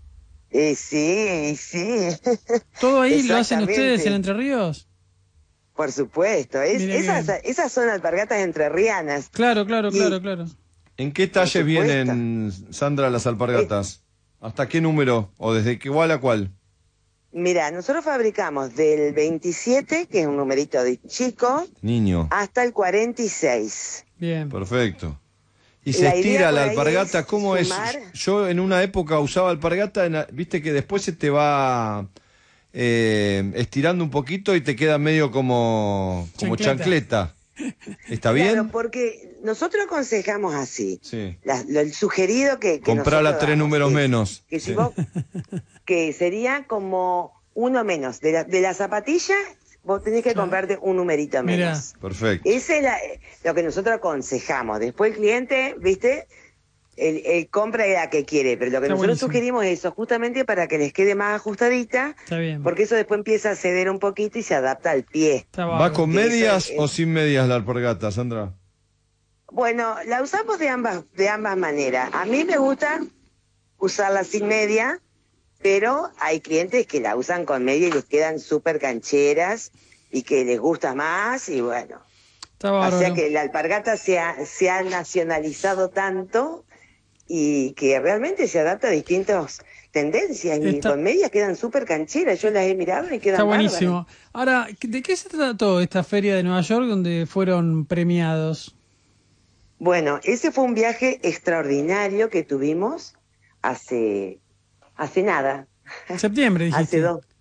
Sí. ¿Todo ahí lo hacen ustedes en Entre Ríos? Por supuesto. Esas son alpargatas entrerrianas. Claro. ¿En qué talles vienen, Sandra, las alpargatas? ¿Hasta qué número? ¿O desde qué igual a cuál? Mira, nosotros fabricamos del 27, que es un numerito de chico, niño, hasta el 46. Bien. Perfecto. Y se estira la alpargata, ¿cómo es? Yo en una época usaba alpargata, viste que después se te va estirando un poquito y te queda medio como chancleta. ¿Está bien? Claro, porque nosotros aconsejamos así. Sí. El sugerido que comprarla 3 números menos. Que, si vos, que sería como uno menos. De la zapatilla, vos tenés que comprarte un numerito menos. Mirá. Perfecto. Ese es lo que nosotros aconsejamos. Después el cliente, ¿viste? Él compra la que quiere, pero lo que nosotros sugerimos es eso, justamente para que les quede más ajustadita. Está bien. Porque eso después empieza a ceder un poquito y se adapta al pie. ¿Va con medias o sin medias la alpargata, Sandra? Bueno, la usamos de ambas maneras. A mí me gusta usarla sin media, pero hay clientes que la usan con media y les quedan súper cancheras y que les gusta más y bueno. O sea que la alpargata se ha nacionalizado tanto y que realmente se adapta a distintas tendencias y con medias quedan súper cancheras. Yo las he mirado y quedan bárbaras. Está buenísimo. Ahora, ¿de qué se trató esta feria de Nueva York donde fueron premiados? Bueno, ese fue un viaje extraordinario que tuvimos hace nada. Septiembre, dijiste.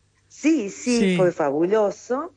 Sí, fue fabuloso.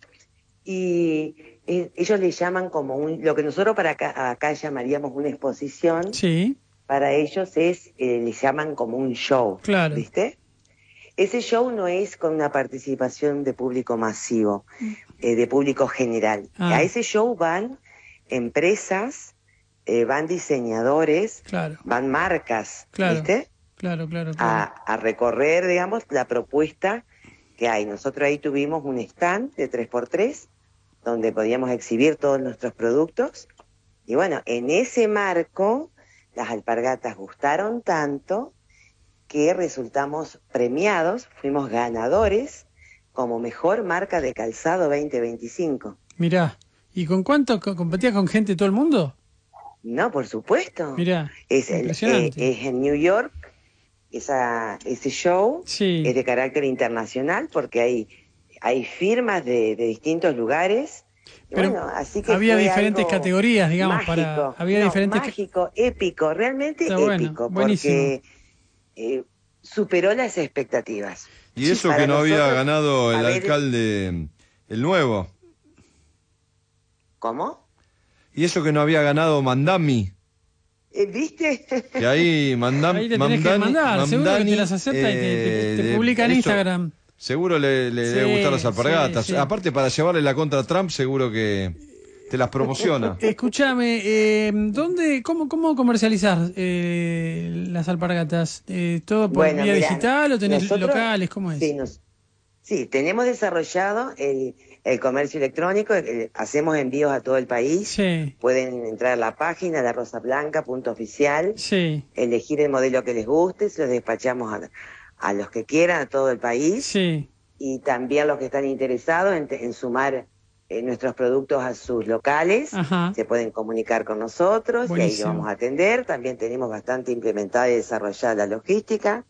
Y ellos le llaman como lo que nosotros acá llamaríamos una exposición. Sí. Para ellos le llaman como un show. Claro. ¿Viste? Ese show no es con una participación de público masivo, de público general. A ese show van empresas, van diseñadores, van marcas, ¿viste? Claro. A recorrer, digamos, la propuesta que hay. Nosotros ahí tuvimos un stand de 3x3 donde podíamos exhibir todos nuestros productos. Y bueno, en ese marco, las alpargatas gustaron tanto que resultamos premiados, fuimos ganadores como mejor marca de calzado 2025. Mirá, ¿y con cuánto competías con gente de todo el mundo? No, por supuesto. Mirá, impresionante. Es en New York, ese show es de carácter internacional porque hay firmas de distintos lugares. Pero bueno, así que había diferentes categorías, digamos, mágico, diferentes mágico, épico, realmente épico, buenísimo. Porque superó las expectativas. Y eso que no había ganado el alcalde, el nuevo. ¿Cómo? Y eso que no había ganado Mandami. ¿Viste? Que ahí Ahí te tenés que mandar, seguro que te las acepta y te publica en Instagram. Seguro le debe gustar las alpargatas. Aparte, para llevarle la contra a Trump, seguro que te las promociona. Escúchame, ¿cómo comercializar las alpargatas? ¿Todo por vía digital o tenés locales? ¿Cómo es? Sí, tenemos desarrollado el comercio electrónico, hacemos envíos a todo el país. Sí. Pueden entrar a la página larosablanca.oficial, elegir el modelo que les guste, se los despachamos a los que quieran, a todo el país, y también los que están interesados en sumar nuestros productos a sus locales, se pueden comunicar con nosotros. Buenísimo. Y ahí lo vamos a atender. También tenemos bastante implementada y desarrollada la logística,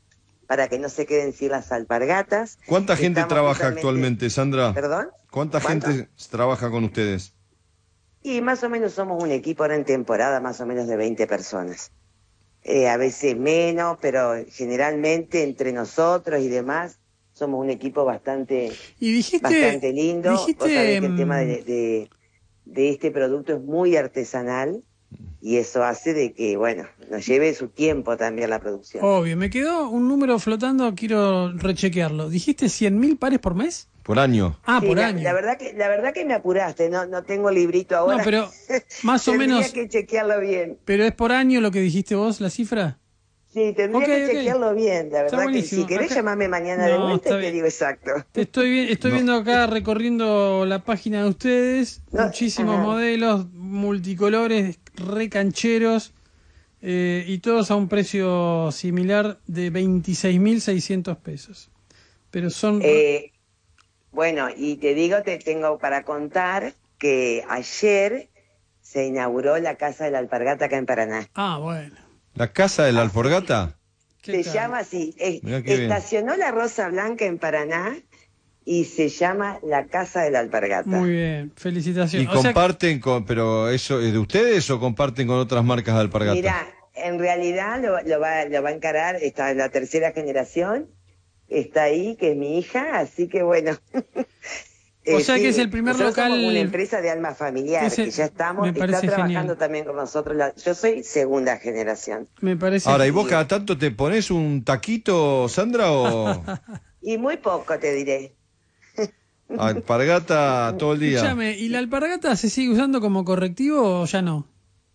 para que no se queden sin las alpargatas. ¿Cuánta gente Estamos trabaja justamente- actualmente, Sandra? ¿Perdón? ¿Cuánta ¿Cuánto? gente trabaja con ustedes? Y más o menos somos un equipo ahora en temporada, más o menos de 20 personas. A veces menos, pero generalmente entre nosotros y demás somos un equipo bastante lindo. Vos sabés que el tema de este producto es muy artesanal y eso hace de que, bueno, nos lleve su tiempo también la producción. Obvio, me quedó un número flotando, quiero rechequearlo. ¿Dijiste 100.000 pares por mes? Por año. Ah, Sí, por la año. verdad que me apuraste, no tengo librito ahora. No, pero más o Tendría menos. que chequearlo bien. ¿Pero es por año lo que dijiste vos, la cifra? Sí, tendría Ok, que ok. chequearlo bien, la Está verdad que buenísimo. si querés Acá- llamarme mañana No, de vuelta está y te bien. digo exacto. Estoy viendo acá recorriendo la página de ustedes, muchísimos ajá. modelos, multicolores, recancheros, y todos a un precio similar de 26.600 pesos. Pero son... Bueno, y te digo, te tengo para contar que ayer se inauguró la Casa de la Alpargata acá en Paraná. Ah, bueno. ¿La Casa de la Alforgata? Se llama así, Mirá qué bien. estacionó la Rosa Blanca en Paraná y se llama la Casa de la Alpargata. Muy bien, felicitaciones. ¿Y O sea, comparten pero eso es de ustedes o comparten con otras marcas de alpargata? Mira, en realidad lo va a encarar, está en la tercera generación, está ahí, que es mi hija, así que bueno. O sea que es el primer nosotros local- somos una empresa de alma familiar, Ese- que ya estamos, me está parece trabajando genial. también con nosotros. Yo soy segunda generación. me parece... Ahora, ¿y vos cada tanto te pones un taquito, Sandra, o Y muy poco, te diré. alpargata todo el día? Escúchame, ¿y la alpargata se sigue usando como correctivo o ya no?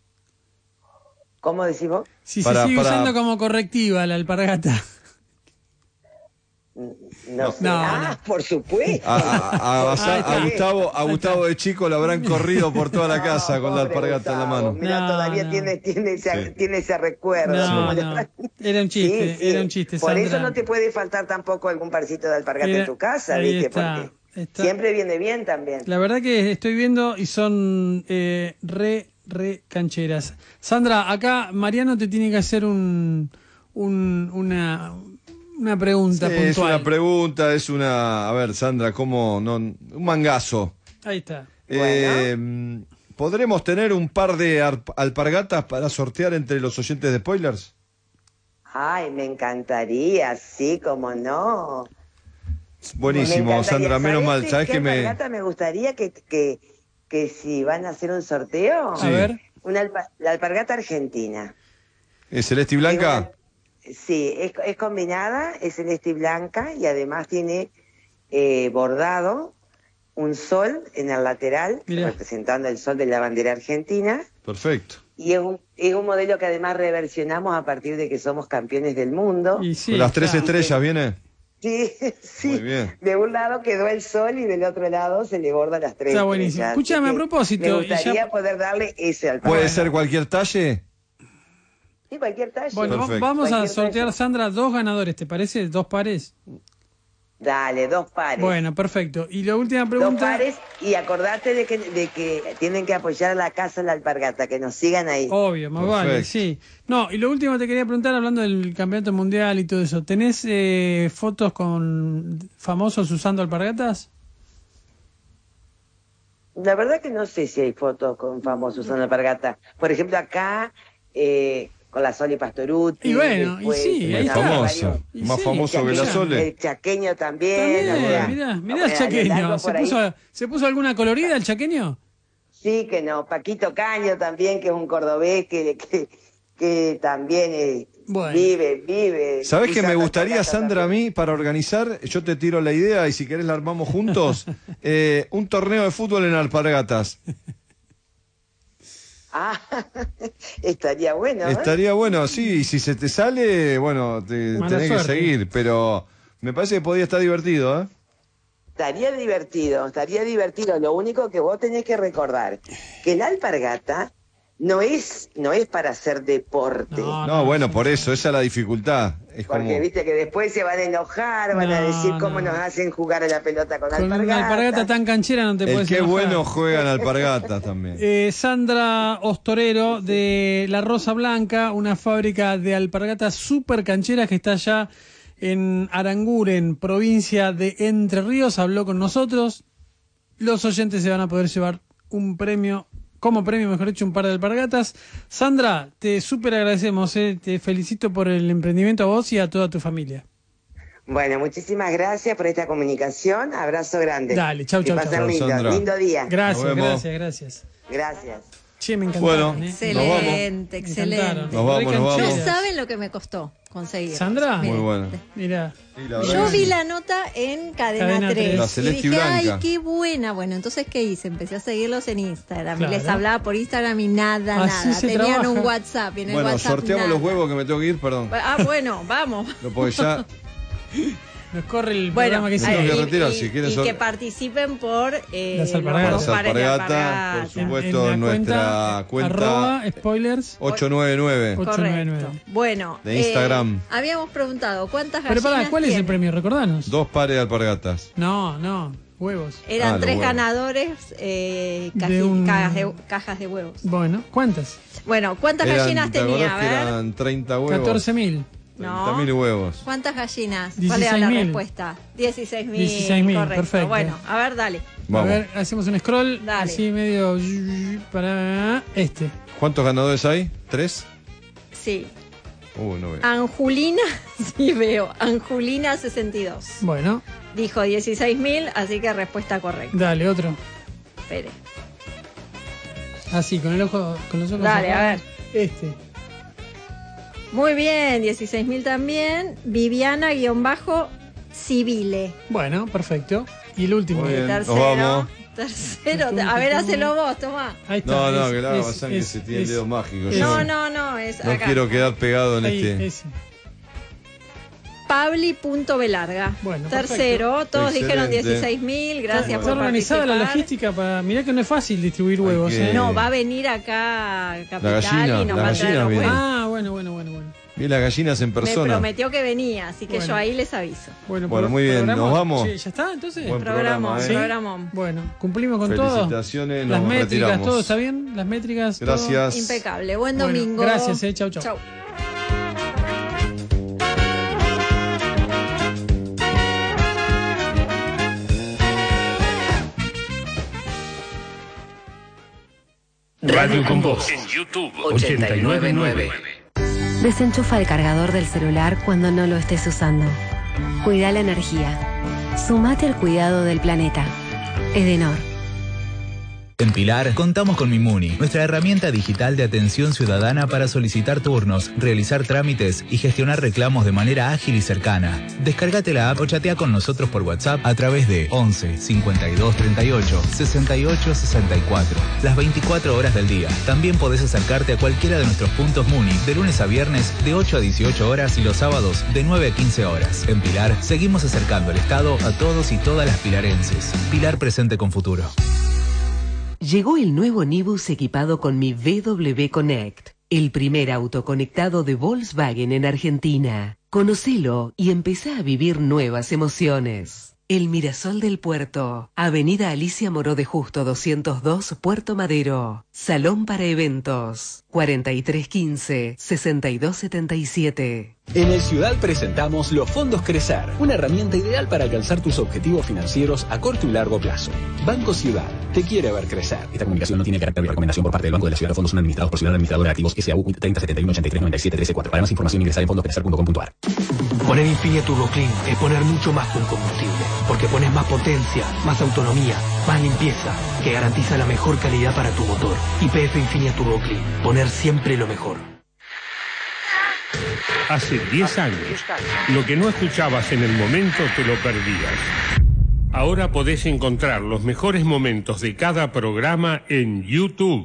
¿Cómo decís vos? Si Para- se sigue para- usando como correctiva la alpargata. No sé. No, Ah, por supuesto. A Gustavo de chico lo habrán corrido por toda la casa con la alpargata en la mano. Mira, todavía tiene ese recuerdo. No, Como no. Era un chiste, Sí, sí. era un chiste, Por Sandra. eso no te puede faltar tampoco algún parcito de alpargata Mira, en tu casa, ahí ¿viste? está, Porque está. siempre viene bien también. La verdad que estoy viendo y son re cancheras. Sandra, acá Mariano te tiene que hacer una pregunta Sí, puntual. es una pregunta, a ver, Sandra, ¿cómo no? Un mangazo. Ahí está. ¿Podremos tener un par de alpargatas para sortear entre los oyentes de Spoilers? Ay, me encantaría, sí, como no. Buenísimo, Me encantaría. Sandra, menos mal. qué ¿Sabes que me...? alpargata me gustaría que si van a hacer un sorteo? Sí. A ver. La alpargata argentina. ¿Es celeste y blanca? Sí, es combinada, es celeste y blanca y además tiene bordado un sol en el lateral, representando el sol de la bandera argentina. Perfecto. Y es un modelo que además reversionamos a partir de que somos campeones del mundo. ¿Con las 3 estrellas viene? Sí, sí. Muy bien. De un lado quedó el sol y del otro lado se le borda las 3 Está estrellas. buenísimo. Así Escúchame, a que propósito, Me y gustaría ya- poder darle ese al ¿Puede ser cualquier talle? Sí, cualquier talle. Bueno, Perfecto. vamos a Cualquier sortear, talle. Sandra, 2 ganadores, ¿te parece? 2 pares. Dale, 2 pares. Bueno, perfecto. Y la última 2 pregunta... pares y acordate de que tienen que apoyar a la Casa de la Alpargata, que nos sigan ahí. Obvio, más vale, sí. No, y lo último que te quería preguntar, hablando del campeonato mundial y todo eso, ¿tenés fotos con famosos usando alpargatas? La verdad que no sé si hay fotos con famosos usando alpargata. Por ejemplo, acá, con la Sole Pastorutti. Y bueno, después, y sí, ahí Muy está. famoso. Y Más sí, famoso que la Sole. El chaqueño también. También, mirá el chaqueño. ¿Se puso alguna colorida el chaqueño? Sí, que no. Paquito Caño también, que es un cordobés que también vive. ¿Sabés que me usando gustaría, alpargata Sandra, a mí, para organizar, yo te tiro la idea y si querés la armamos juntos, un torneo de fútbol en alpargatas? Ah, estaría bueno. ¿eh? Estaría bueno, sí, y si se te sale, bueno, Mala tenés que suerte. seguir, pero me parece que podría estar divertido, ¿eh? Estaría divertido. Lo único que vos tenés que recordar, que la alpargata no es para hacer deporte. No, bueno, por eso, esa es la dificultad. Es Porque como... viste que después se van a enojar, van a decir cómo nos hacen jugar a la pelota con Con alpargata. una alpargata tan canchera no te El puedes que enojar. bueno juega en alpargatas también. Sandra Ostorero de La Rosa Blanca, una fábrica de alpargatas súper cancheras que está allá en Aranguren, provincia de Entre Ríos, habló con nosotros. Los oyentes se van a poder llevar un premio, como premio, mejor dicho, un par de alpargatas. Sandra, te súper agradecemos, te felicito por el emprendimiento a vos y a toda tu familia. Bueno, muchísimas gracias por esta comunicación. Abrazo grande. Dale, chau, chau, Que pasen chau. lindo día. Gracias. Gracias. Che, me encantaron. Bueno, Excelente, excelente. Nos vamos. No saben lo que me costó conseguir. ¿Sandra? Muy bueno. Mira. Yo vi la nota en Cadena 3 La y celeste dije, y blanca. ay, qué buena. Bueno, entonces, ¿qué hice? Empecé a seguirlos en Instagram. Claro. Y les hablaba por Instagram y nada. Se Tenían trabaja. un WhatsApp y en el Bueno, WhatsApp sorteamos nada. los huevos que me tengo que ir, perdón. Ah, bueno, vamos. No, porque ya Nos corre el Bueno, programa que tengo sigue. que retirar, si quieren y que participen por Las alpargatas. Las alpargatas, por supuesto, en nuestra cuenta spoilers 899 Correcto. Bueno, de Instagram. Habíamos preguntado cuántas Pero gallinas pará, ¿cuál es el tienen? premio? Recordanos. 2 pares de alpargatas. No, huevos. Eran los 3 huevos. ganadores, cajas de huevos. Bueno, ¿cuántas? Bueno, ¿cuántas gallinas ¿te acordás tenía? A que ver. eran 30 huevos? 14.000. 30.000 huevos. ¿Cuántas gallinas? ¿Cuál era la 16.000. respuesta? 16.000. 16.000, Correcto. perfecto. Bueno, a ver, dale. Vamos. A ver, hacemos un scroll Dale. así medio para este. ¿Cuántos ganadores hay? ¿3? Sí. No veo. Anjulina, sí veo. Anjulina 62. Bueno, Dijo 16.000, así que respuesta correcta. dale, otro. Espere. Así, con los ojos Dale, a cerrados. ver. Este. Muy bien, 16.000 también. Viviana-Civile. Bueno, perfecto. Y el último. Muy bien. Tercero. Nos vamos. Tercero. A ver, hacelo vos, tomá. Ahí está. No, es- que la es- pasan que es- se tiene el es- dedo mágico. es- Yo No, es no acá. quiero quedar pegado en Ahí, este. ese. Pabli.Belarga. Bueno, Tercero, perfecto. todos dijeron Excelente. 16.000, gracias Está por organizada la participar. logística para. Mirá que no es fácil distribuir huevos, que- No, va a venir acá a Capital gallina, y nos la va a traer gallina los viene. huevos. Ah, bueno. Vi las gallinas en Me persona. prometió que venía, así que Bueno. yo ahí les aviso. Bueno, muy bien, ¿nos vamos? Che, ¿ya está entonces? Buen programa, ¿eh? Programón. Bueno, cumplimos con todo. Felicitaciones, Las nos métricas, retiramos. todo está bien. Las métricas. todo? Gracias. Impecable. Buen Bueno, domingo. gracias, chau, chau. Chau. Radio con Voz en YouTube 899. Desenchufa el cargador del celular cuando no lo estés usando. Cuida la energía. Sumate al cuidado del planeta. Edenor. En Pilar contamos con Mimuni, nuestra herramienta digital de atención ciudadana para solicitar turnos, realizar trámites y gestionar reclamos de manera ágil y cercana. Descárgate la app o chatea con nosotros por WhatsApp a través de 11 52 38 68 64. Las 24 horas del día. También podés acercarte a cualquiera de nuestros puntos Muni de lunes a viernes de 8 a 18 horas y los sábados de 9 a 15 horas. En Pilar seguimos acercando el Estado a todos y todas las pilarenses. Pilar presente con futuro. Llegó el nuevo Nibus equipado con mi VW Connect, el primer auto conectado de Volkswagen en Argentina. Conocelo y empezá a vivir nuevas emociones. El Mirasol del Puerto, Avenida Alicia Moró de Justo 202, Puerto Madero. Salón para eventos, 4315-6277. En el Ciudad presentamos los fondos Crecer, una herramienta ideal para alcanzar tus objetivos financieros a corto y largo plazo. Banco Ciudad, te quiere ver crecer. Esta comunicación no tiene carácter de recomendación por parte del Banco de la Ciudad. Los fondos son administrados por Ciudad Administradora de Activos SAU 3071839734. Para más información ingresa en fondoscrecer.com.ar. Poner Infinia Turbo Clean es poner mucho más que un combustible, porque pones más potencia, más autonomía, más limpieza, que garantiza la mejor calidad para tu motor. YPF Infinia Turbo Clean, poner siempre lo mejor. Hace 10 años, lo que no escuchabas en el momento te lo perdías. Ahora podés encontrar los mejores momentos de cada programa en YouTube.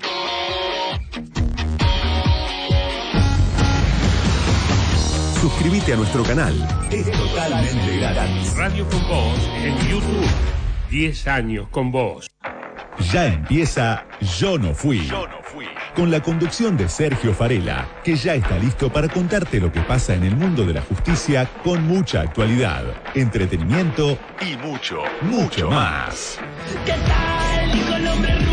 Suscríbete a nuestro canal. Es totalmente gratis. Radio con Voz en YouTube. 10 años con vos. Ya empieza Yo no fui. Con la conducción de Sergio Farela, que ya está listo para contarte lo que pasa en el mundo de la justicia con mucha actualidad, entretenimiento y mucho más. ¿Qué tal, hijo del hombre